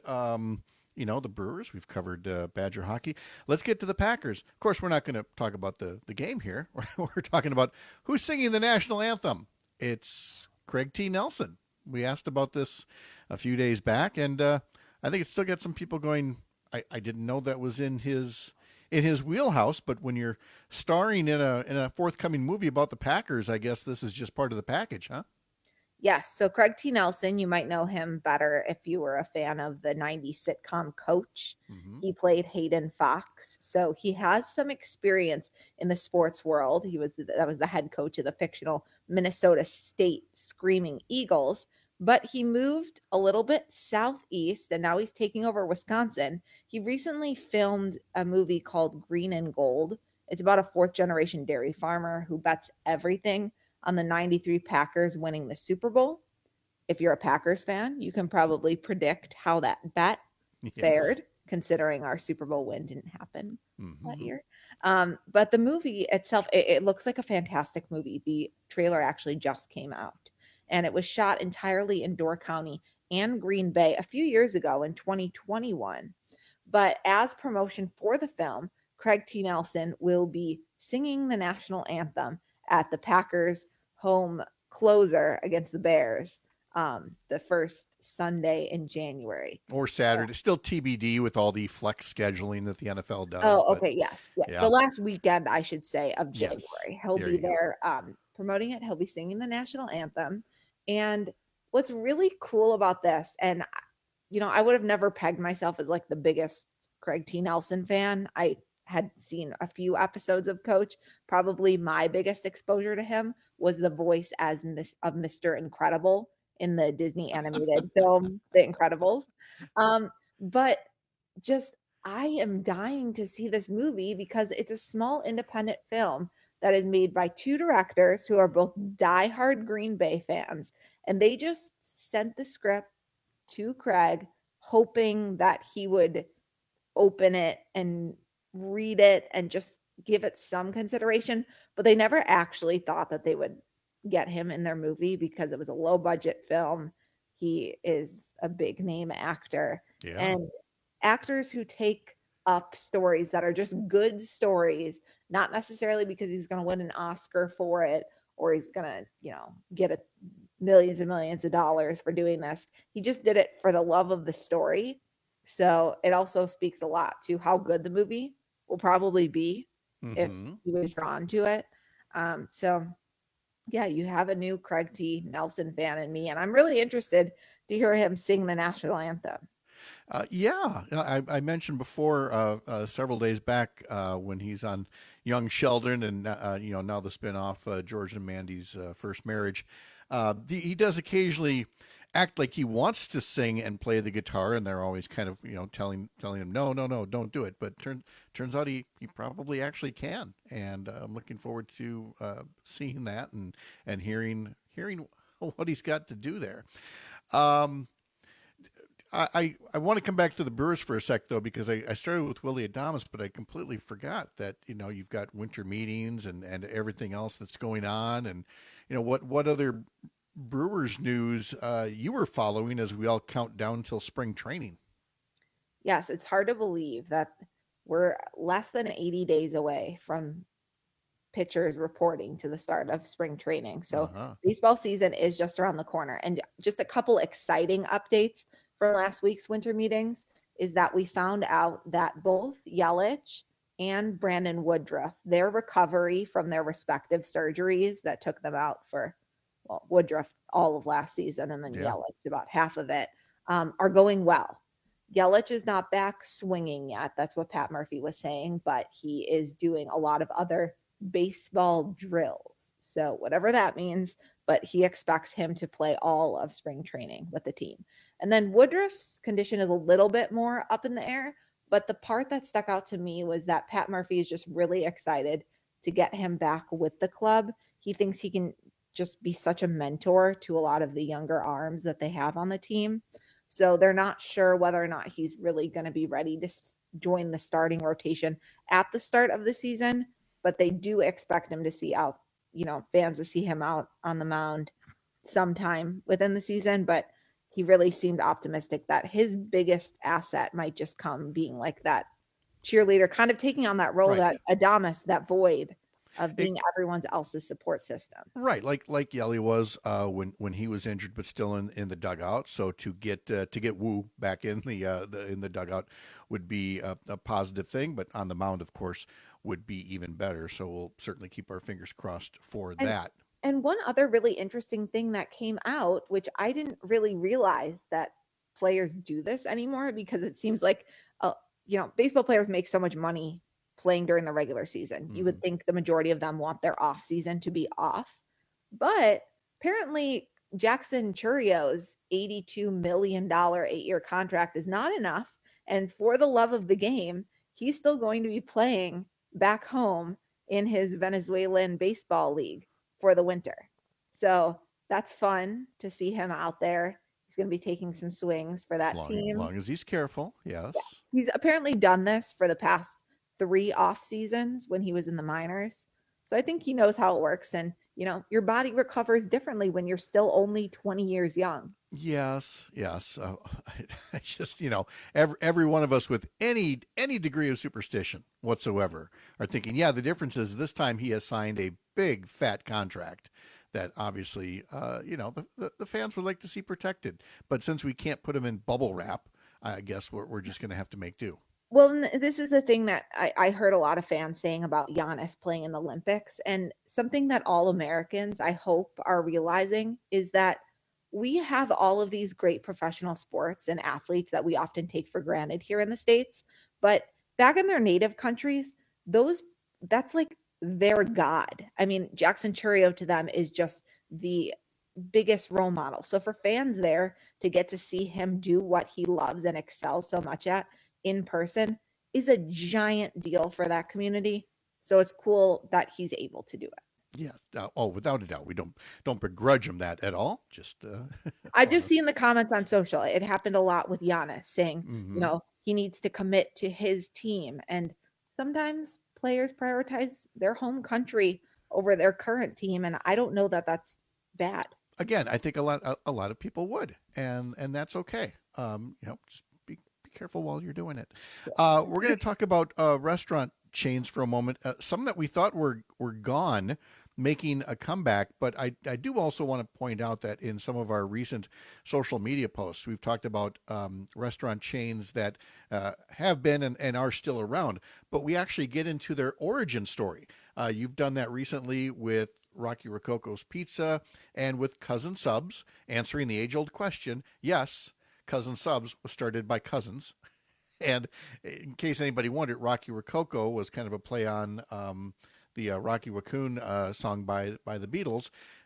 the Brewers. We've covered Badger hockey. Let's get to the Packers. Of course, we're not going to talk about the game here. We're talking about who's singing the national anthem. It's Craig T. Nelson. We asked about this a few days back, and I think it still got some people going. I didn't know that was in his wheelhouse, but when you're starring in a forthcoming movie about the Packers, I guess this is just part of the package, huh? Yes. So Craig T. Nelson, you might know him better if you were a fan of the 90s sitcom Coach. He played Hayden Fox. So he has some experience in the sports world. That was the head coach of the fictional Minnesota State Screaming Eagles. But he moved a little bit southeast, and now he's taking over Wisconsin. He recently filmed a movie called Green and Gold. It's about a fourth-generation dairy farmer who bets everything on the 93 Packers winning the Super Bowl. If you're a Packers fan, you can probably predict how that bet fared, considering our Super Bowl win didn't happen that year. But the movie itself, it looks like a fantastic movie. The trailer actually just came out. And it was shot entirely in Door County and Green Bay a few years ago in 2021. But as promotion for the film, Craig T. Nelson will be singing the national anthem at the Packers' home closer against the Bears the first Sunday in January. Or Saturday. Still TBD with all the flex scheduling that the NFL does. Oh, okay, yes. Yeah. The last weekend, I should say, of January. Yes. He'll be there promoting it. He'll be singing the national anthem. And what's really cool about this, and I would have never pegged myself as like the biggest Craig T. Nelson fan. I had seen a few episodes of Coach. Probably my biggest exposure to him was the voice of Mr. Incredible in the Disney animated film, The Incredibles. But just, I am dying to see this movie because it's a small independent film that is made by two directors who are both diehard Green Bay fans. And they just sent the script to Craig, hoping that he would open it and read it and just give it some consideration, but they never actually thought that they would get him in their movie because it was a low budget film. He is a big name actor. Yeah. And actors who take up stories that are just good stories, not necessarily because he's going to win an Oscar for it or he's going to, get millions and millions of dollars for doing this. He just did it for the love of the story. So it also speaks a lot to how good the movie will probably be if he was drawn to it. So yeah, you have a new Craig T. Nelson fan in me, and I'm really interested to hear him sing the national anthem. I mentioned before several days back when he's on Young Sheldon and now the spinoff George and Mandy's First Marriage. He does occasionally act like he wants to sing and play the guitar, and they're always kind of telling him no, don't do it. But turns out he probably actually can, and I'm looking forward to seeing that and hearing what he's got to do there. I want to come back to the Brewers for a sec, though, because I started with Willy Adames, but I completely forgot that, you've got winter meetings and everything else that's going on. And, what other Brewers news you were following as we all count down till spring training? Yes, it's hard to believe that we're less than 80 days away from pitchers reporting to the start of spring training. So baseball season is just around the corner. And just a couple exciting updates from last week's winter meetings is that we found out that both Yelich and Brandon Woodruff, their recovery from their respective surgeries that took them out for, Woodruff all of last season and then Yelich about half of it, are going well. Yelich is not back swinging yet. That's what Pat Murphy was saying, but he is doing a lot of other baseball drills. So whatever that means, but he expects him to play all of spring training with the team. And then Woodruff's condition is a little bit more up in the air, but the part that stuck out to me was that Pat Murphy is just really excited to get him back with the club. He thinks he can just be such a mentor to a lot of the younger arms that they have on the team. So they're not sure whether or not he's really going to be ready to join the starting rotation at the start of the season, but they do expect him to see out, fans to see him out on the mound sometime within the season. But he really seemed optimistic that his biggest asset might just come being like that cheerleader, kind of taking on that role that Adames, that void of being everyone else's support system. Right. Like Yelly was when he was injured, but still in the dugout. So to get Wu back in the dugout would be a positive thing, but on the mound, of course, would be even better. So we'll certainly keep our fingers crossed for that. And one other really interesting thing that came out, which I didn't really realize that players do this anymore, because it seems like, baseball players make so much money playing during the regular season. You would think the majority of them want their off season to be off, but apparently Jackson Churrio's $82 million 8-year contract is not enough. And for the love of the game, he's still going to be playing back home in his Venezuelan baseball league for the winter. So that's fun to see him out there. He's going to be taking some swings for that team. As long as he's careful, yes. Yeah. He's apparently done this for the past 3 off seasons when he was in the minors. So I think he knows how it works. And, your body recovers differently when you're still only 20 years young. Yes. I just, every one of us with any degree of superstition whatsoever are thinking, the difference is this time he has signed a big fat contract that obviously, the fans would like to see protected. But since we can't put him in bubble wrap, I guess we're just going to have to make do. Well, this is the thing that I heard a lot of fans saying about Giannis playing in the Olympics, and something that all Americans, I hope, are realizing is that we have all of these great professional sports and athletes that we often take for granted here in the States, but back in their native countries, that's like their God. I mean, Jackson Churrio to them is just the biggest role model. So for fans there to get to see him do what he loves and excels so much at in person is a giant deal for that community. So it's cool that he's able to do it. Yes. Without a doubt, we don't begrudge him that at all. Just I just see in the comments on social, it happened a lot with Giannis saying, he needs to commit to his team, and sometimes players prioritize their home country over their current team, and I don't know that that's bad. Again, I think a lot of people would, and that's okay. Just be careful while you're doing it. We're going to talk about restaurant chains for a moment. Some that we thought were gone, making a comeback, but I do also want to point out that in some of our recent social media posts, we've talked about restaurant chains that have been and are still around, but we actually get into their origin story. You've done that recently with Rocky Rococo's Pizza and with Cousin Subs, answering the age-old question. Yes, Cousin Subs was started by cousins. And in case anybody wondered, Rocky Rococo was kind of a play on the Rocky Raccoon song by the Beatles.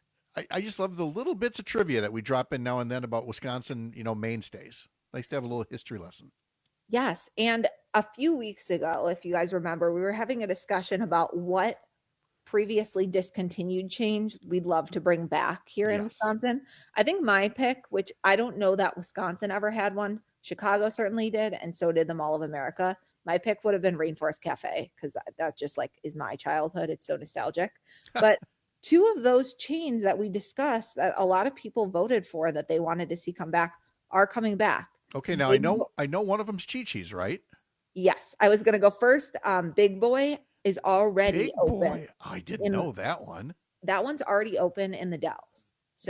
I just love the little bits of trivia that we drop in now and then about Wisconsin, mainstays. Nice to have a little history lesson. Yes. And a few weeks ago, if you guys remember, we were having a discussion about what previously discontinued chains we'd love to bring back here in Wisconsin. I think my pick, which I don't know that Wisconsin ever had one, Chicago certainly did, and so did the Mall of America. My pick would have been Rainforest Cafe, because that just is my childhood. It's so nostalgic. But two of those chains that we discussed that a lot of people voted for that they wanted to see come back are coming back. Okay, now I know one of them's Chi-Chi's, right? Yes, I was going to go first. Big Boy is already open. Boy, I didn't know that one. That one's already open in the Dells.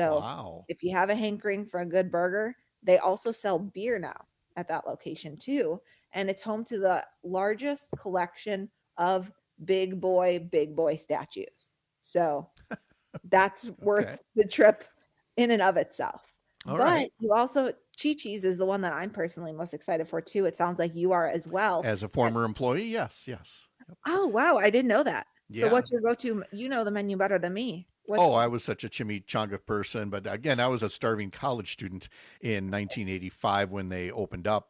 So if you have a hankering for a good burger, they also sell beer now at that location too. And it's home to the largest collection of big boy statues. So that's worth the trip in and of itself. But you also, Chi-Chi's is the one that I'm personally most excited for too. It sounds like you are as well. As a former employee, yes. Yep. Oh, wow. I didn't know that. Yeah. So what's your go-to? You know the menu better than me. I was such a chimichanga person. But again, I was a starving college student in 1985 when they opened up.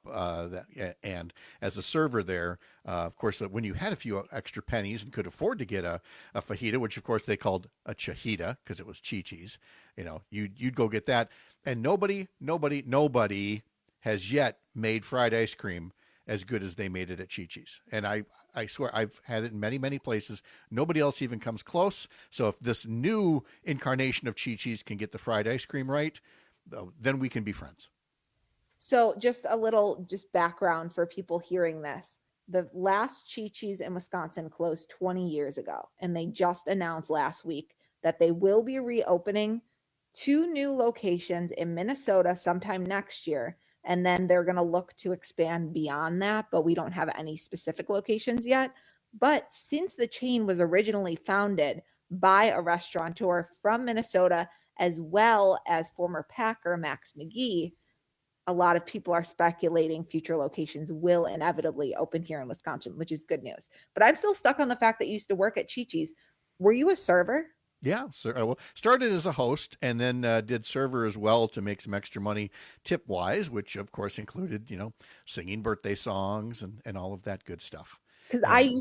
And as a server there, of course, when you had a few extra pennies and could afford to get a fajita, which of course they called a chajita because it was Chi-Chi's, you'd go get that. And nobody has yet made fried ice cream as good as they made it at Chi-Chi's. And I swear I've had it in many, many places. Nobody else even comes close. So if this new incarnation of Chi-Chi's can get the fried ice cream right, then we can be friends. So just a little background for people hearing this. The last Chi-Chi's in Wisconsin closed 20 years ago. And they just announced last week that they will be reopening 2 new locations in Minnesota sometime next year. And then they're going to look to expand beyond that, but we don't have any specific locations yet. But since the chain was originally founded by a restaurateur from Minnesota, as well as former Packer Max McGee, a lot of people are speculating future locations will inevitably open here in Wisconsin, which is good news. But I'm still stuck on the fact that you used to work at Chi-Chi's. Were you a server? Yeah, started as a host and then did server as well to make some extra money tip-wise, which of course included, singing birthday songs and all of that good stuff. Because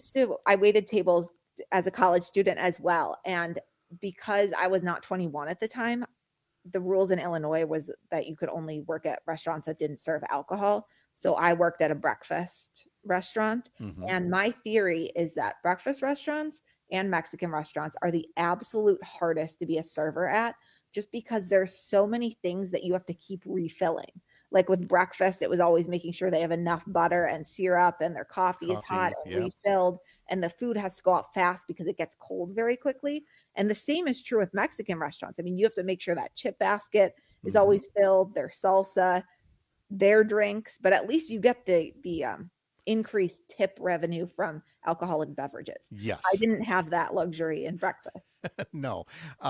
I waited tables as a college student as well. And because I was not 21 at the time, the rules in Illinois was that you could only work at restaurants that didn't serve alcohol. So I worked at a breakfast restaurant. Mm-hmm. And my theory is that breakfast restaurants and Mexican restaurants are the absolute hardest to be a server at, just because there's so many things that you have to keep refilling. Like with breakfast, it was always making sure they have enough butter and syrup and their coffee is hot and refilled, and the food has to go out fast because it gets cold very quickly. And the same is true with Mexican restaurants. I mean, you have to make sure that chip basket is always filled, their salsa, their drinks, but at least you get the increased tip revenue from alcoholic beverages. Yes. I didn't have that luxury in breakfast. No,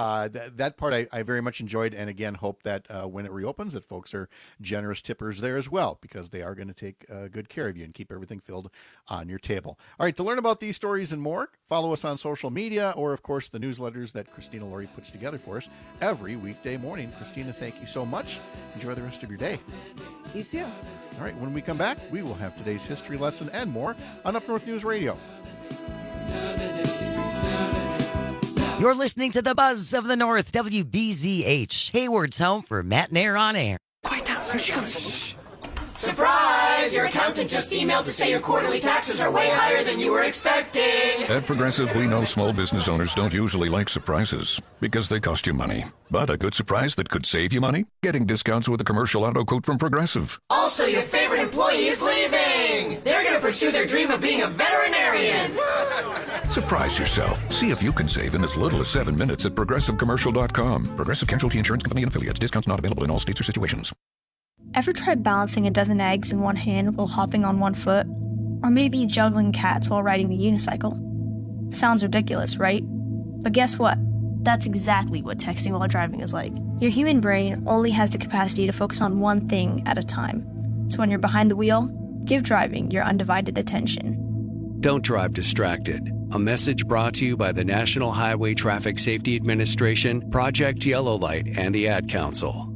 that part I very much enjoyed. And again, hope that when it reopens that folks are generous tippers there as well, because they are going to take good care of you and keep everything filled on your table. All right. To learn about these stories and more, follow us on social media or of course the newsletters that Christina Laurie puts together for us every weekday morning. Christina, thank you so much. Enjoy the rest of your day. You too. All right. When we come back, we will have today's history lesson and more on Up North News Radio. You're listening to the Buzz of the North, WBZH, Hayward's home for Matt and Air on air. Quiet down, here she comes. Surprise! Your accountant just emailed to say your quarterly taxes are way higher than you were expecting. At Progressive, we know small business owners don't usually like surprises because they cost you money. But a good surprise that could save you money? Getting discounts with a commercial auto quote from Progressive. Also, your favorite employee is leaving. They're going to pursue their dream of being a veterinarian. Surprise yourself. See if you can save in as little as 7 minutes at ProgressiveCommercial.com. Progressive Casualty Insurance Company and Affiliates. Discounts not available in all states or situations. Ever tried balancing a dozen eggs in one hand while hopping on one foot? Or maybe juggling cats while riding a unicycle? Sounds ridiculous, right? But guess what? That's exactly what texting while driving is like. Your human brain only has the capacity to focus on one thing at a time. So when you're behind the wheel, give driving your undivided attention. Don't drive distracted. A message brought to you by the National Highway Traffic Safety Administration, Project Yellow Light, and the Ad Council.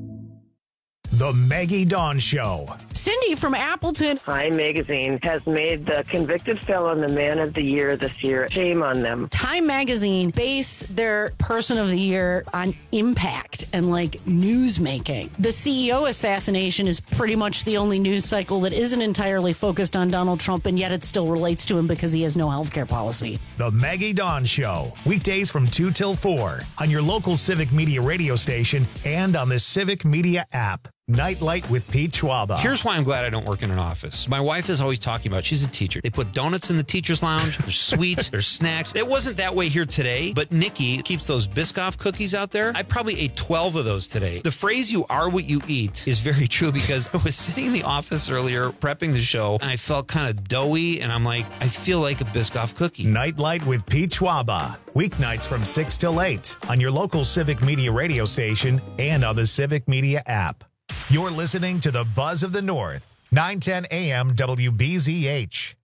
The Maggie Dawn Show. Cindy from Appleton. Time Magazine has made the convicted felon the man of the year this year. Shame on them. Time Magazine base their person of the year on impact and like news making. The CEO assassination is pretty much the only news cycle that isn't entirely focused on Donald Trump, and yet it still relates to him because he has no healthcare policy. The Maggie Dawn Show. Weekdays from 2 till 4 on your local Civic Media radio station and on the Civic Media app. Nightlight with Pete Schwaba. Here's why I'm glad I don't work in an office. My wife is always talking about, she's a teacher. They put donuts in the teacher's lounge. There's sweets. There's snacks. It wasn't that way here today, but Nikki keeps those Biscoff cookies out there. I probably ate 12 of those today. The phrase, you are what you eat, is very true because I was sitting in the office earlier prepping the show and I felt kind of doughy and I'm like, I feel like a Biscoff cookie. Nightlight with Pete Schwaba. Weeknights from 6 till 8 on your local Civic Media radio station and on the Civic Media app. You're listening to the Buzz of the North, 910 AM WBZH.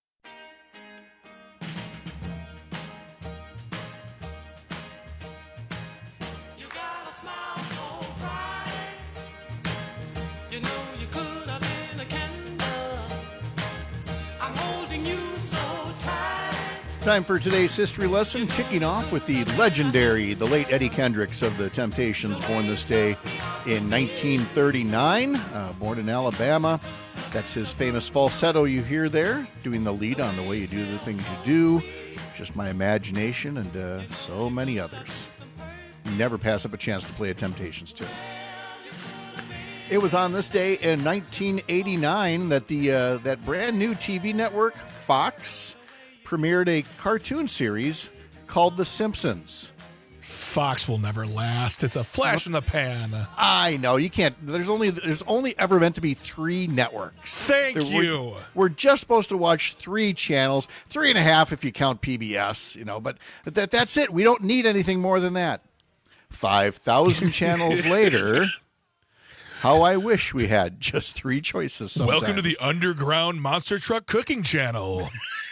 Time for today's history lesson, kicking off with the legendary, the late Eddie Kendricks of the Temptations, born this day in 1939, born in Alabama. That's his famous falsetto you hear there, doing the lead on The Way You Do the Things You Do, Just My Imagination, and so many others. Never pass up a chance to play a Temptations tune. It was on this day in 1989 that that brand new TV network, Fox, premiered a cartoon series called The Simpsons. Fox will never last. It's a flash in the pan. I know, you can't. There's only ever meant to be 3 networks. Thank you. We're just supposed to watch 3 channels, 3.5 if you count PBS, but that's it. We don't need anything more than that. 5,000 channels later, how I wish we had just 3 choices sometimes. Welcome to the underground monster truck cooking channel.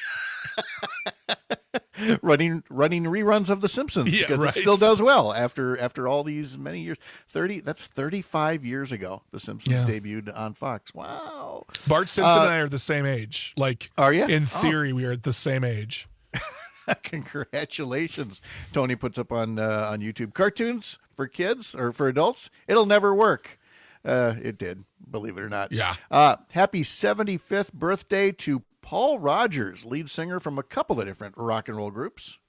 running reruns of The Simpsons, because it still does well after all these many years. 35 years ago The Simpsons debuted on Fox. Wow. Bart Simpson and I are the same age. Are you? In theory, we are at the same age. Congratulations. Tony puts up on YouTube, cartoons for kids or for adults, it'll never work. It did, believe it or not. Yeah. Happy 75th birthday to Paul Rogers, lead singer from a couple of different rock and roll groups.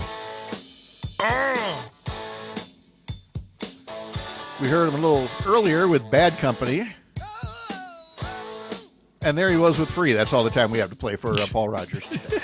We heard him a little earlier with Bad Company. And there he was with Free. That's all the time we have to play for Paul Rogers today.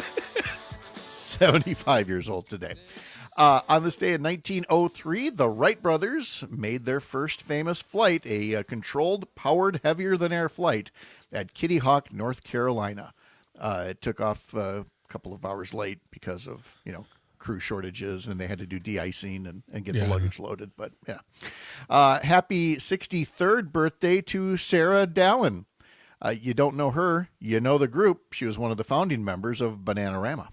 75 years old today. On this day in 1903, the Wright brothers made their first famous flight, a controlled, powered, heavier-than-air flight at Kitty Hawk, North Carolina. It took off a couple of hours late because of, crew shortages, and they had to do de-icing and get the luggage loaded. But, yeah. Happy 63rd birthday to Sarah Dallin. You don't know her, you know the group. She was one of the founding members of Bananarama.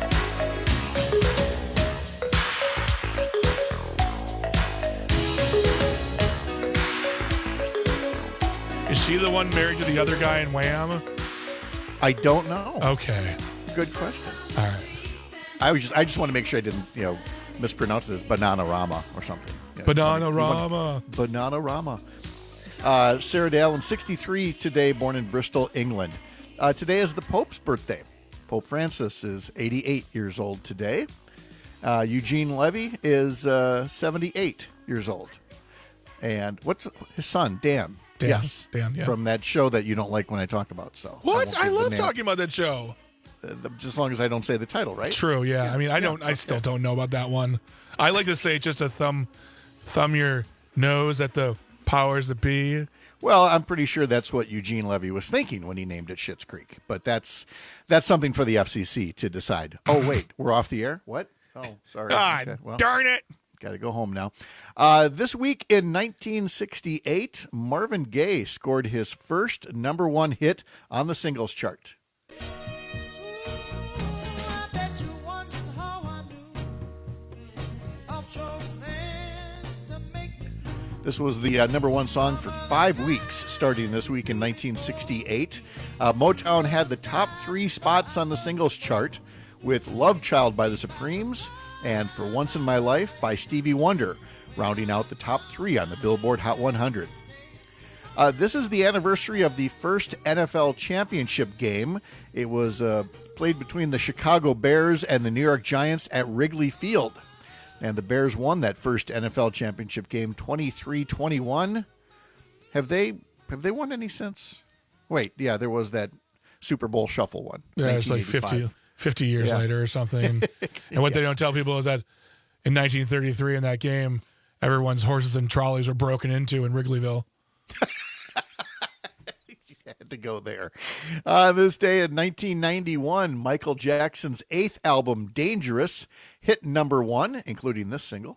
Is she the one married to the other guy in Wham? I don't know. Okay. Good question. All right. I just want to make sure I didn't, mispronounce it as Bananarama or something. Bananarama. Bananarama. Sarah Dallin, 63 today, born in Bristol, England. Today is the Pope's birthday. Pope Francis is 88 years old today. Eugene Levy is 78 years old. And what's his son, Dan? Yes, Dan, yeah. From that show that you don't like when I talk about. So what? I love talking about that show. Just as long as I don't say the title, right? True, yeah. I mean, I still don't know about that one. I like to say just a thumb your nose at the powers that be. Well, I'm pretty sure that's what Eugene Levy was thinking when he named it Schitt's Creek. But that's something for the FCC to decide. Oh, wait, we're off the air? What? Oh, sorry. God, darn it. Got to go home now. This week in 1968, Marvin Gaye scored his first number one hit on the singles chart. This was the number one song for 5 weeks, starting this week in 1968. Motown had the top 3 spots on the singles chart, with Love Child by the Supremes and For Once in My Life by Stevie Wonder, rounding out the top 3 on the Billboard Hot 100. This is the anniversary of the first NFL championship game. It was played between the Chicago Bears and the New York Giants at Wrigley Field. And the Bears won that first NFL championship game 23-21. Have they won any since? Wait, yeah, there was that Super Bowl shuffle one. Yeah, it's like 50 years later or something. And what they don't tell people is that in 1933 in that game, everyone's horses and trolleys were broken into in Wrigleyville. Had to go there. This day in 1991, Michael Jackson's 8th album, Dangerous, hit number 1, including this single.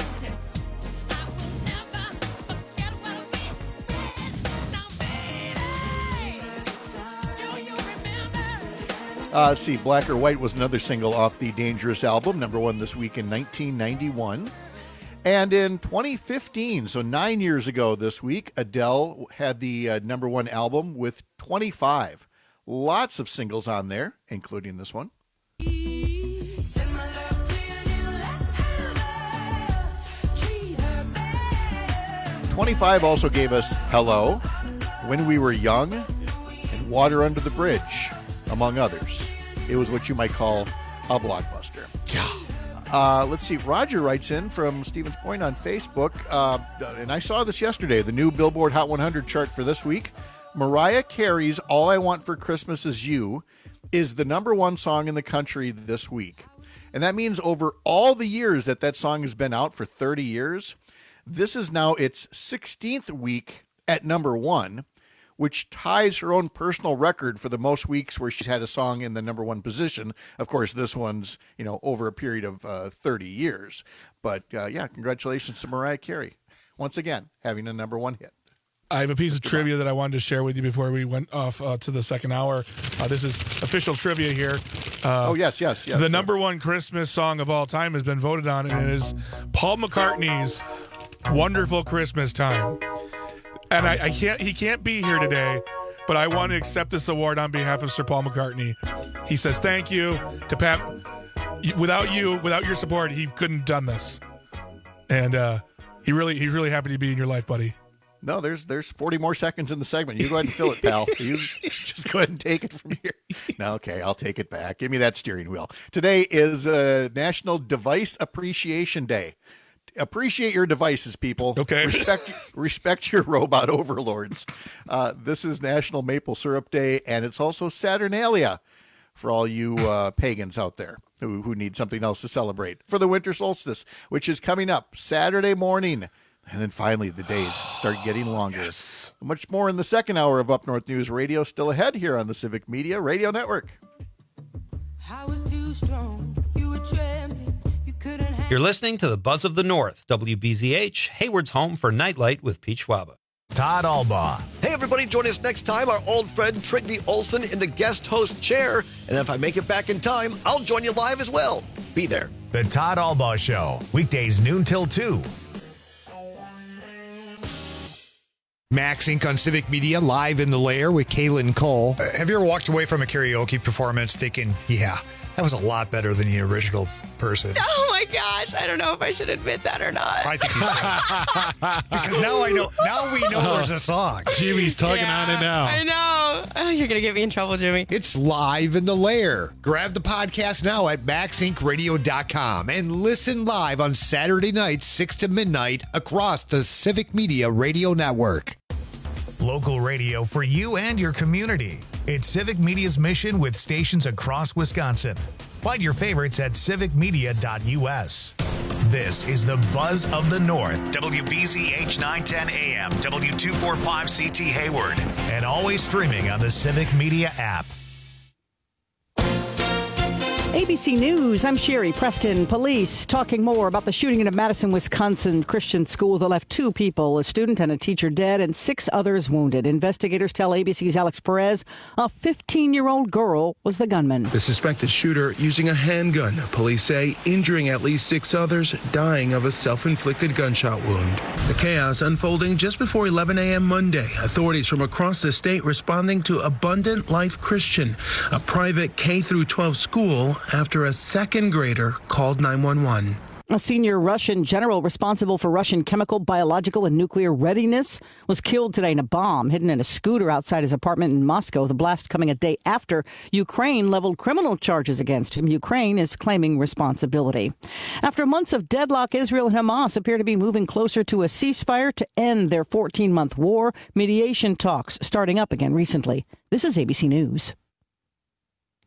See, Black or White was another single off the Dangerous album, number 1 this week in 1991. And in 2015, so 9 years ago this week, Adele had the number 1 album with 25. Lots of singles on there, including this one. 25 also gave us Hello, When We Were Young, and Water Under the Bridge, among others. It was what you might call a blockbuster. Yeah. Let's see. Roger writes in from Stevens Point on Facebook, and I saw this yesterday, the new Billboard Hot 100 chart for this week. Mariah Carey's All I Want for Christmas Is You is the number 1 song in the country this week. And that means over all the years that song has been out, for 30 years, this is now its 16th week at number 1, which ties her own personal record for the most weeks where she's had a song in the number 1 position. Of course, this one's, over a period of 30 years. But, congratulations to Mariah Carey. Once again, having a number 1 hit. I have a piece of trivia that I wanted to share with you before we went off to the second hour. This is official trivia here. Yes. The number 1 Christmas song of all time has been voted on, and it is Paul McCartney's Wonderful Christmas Time. And he can't be here today, but I want to accept this award on behalf of Sir Paul McCartney. He says thank you to Pat. Without your support, he couldn't have done this. And he's really happy to be in your life, buddy. No, there's 40 more seconds in the segment. You go ahead and fill it, pal. You just go ahead and take it from here. No, okay, I'll take it back. Give me that steering wheel. Today is National Device Appreciation Day. Appreciate your devices, people. Okay. Respect your robot overlords. This is National Maple Syrup Day, and it's also Saturnalia for all you pagans out there who need something else to celebrate. For the winter solstice, which is coming up Saturday morning. And then finally, the days start getting longer. Yes. Much more in the second hour of Up North News Radio, still ahead here on the Civic Media Radio Network. I was too strong. You were trembling. You're listening to the Buzz of the North, WBZH, Hayward's home for Nightlight with Pete Schwaba. Todd Albaugh. Hey, everybody, join us next time. Our old friend Trygve Olsen in the guest host chair. And if I make it back in time, I'll join you live as well. Be there. The Todd Albaugh Show, weekdays noon till 2. Max Inc. on Civic Media, live in the lair with Kaylin Cole. Have you ever walked away from a karaoke performance thinking, yeah, That was a lot better than the original person. Oh my gosh, I don't know if I should admit that or not. I think you should. Because now I know. Now we know there's a song. Jimmy's tugging on it now. I know. Oh, you're going to get me in trouble, Jimmy. It's live in the lair. Grab the podcast now at maxincradio.com and listen live on Saturday nights, 6 to midnight, across the Civic Media Radio Network. Local radio for you and your community. It's Civic Media's mission with stations across Wisconsin. Find your favorites at civicmedia.us. This is the Buzz of the North. WBZH 910 AM, W245CT Hayward, and always streaming on the Civic Media app. ABC News, I'm Sherry Preston. Police talking more about the shooting in a Madison, Wisconsin Christian school that left 2 people, a student and a teacher, dead and 6 others wounded. Investigators tell ABC's Alex Perez a 15-year-old girl was the gunman. The suspected shooter using a handgun, police say, injuring at least 6 others, dying of a self-inflicted gunshot wound. The chaos unfolding just before 11 a.m. Monday. Authorities from across the state responding to Abundant Life Christian, a private K-12 school, after a second grader called 911. A senior Russian general responsible for Russian chemical, biological, and nuclear readiness was killed today in a bomb hidden in a scooter outside his apartment in Moscow. The blast coming a day after Ukraine leveled criminal charges against him. Ukraine is claiming responsibility. After months of deadlock, Israel and Hamas appear to be moving closer to a ceasefire to end their 14-month war. Mediation talks starting up again recently. This is ABC News.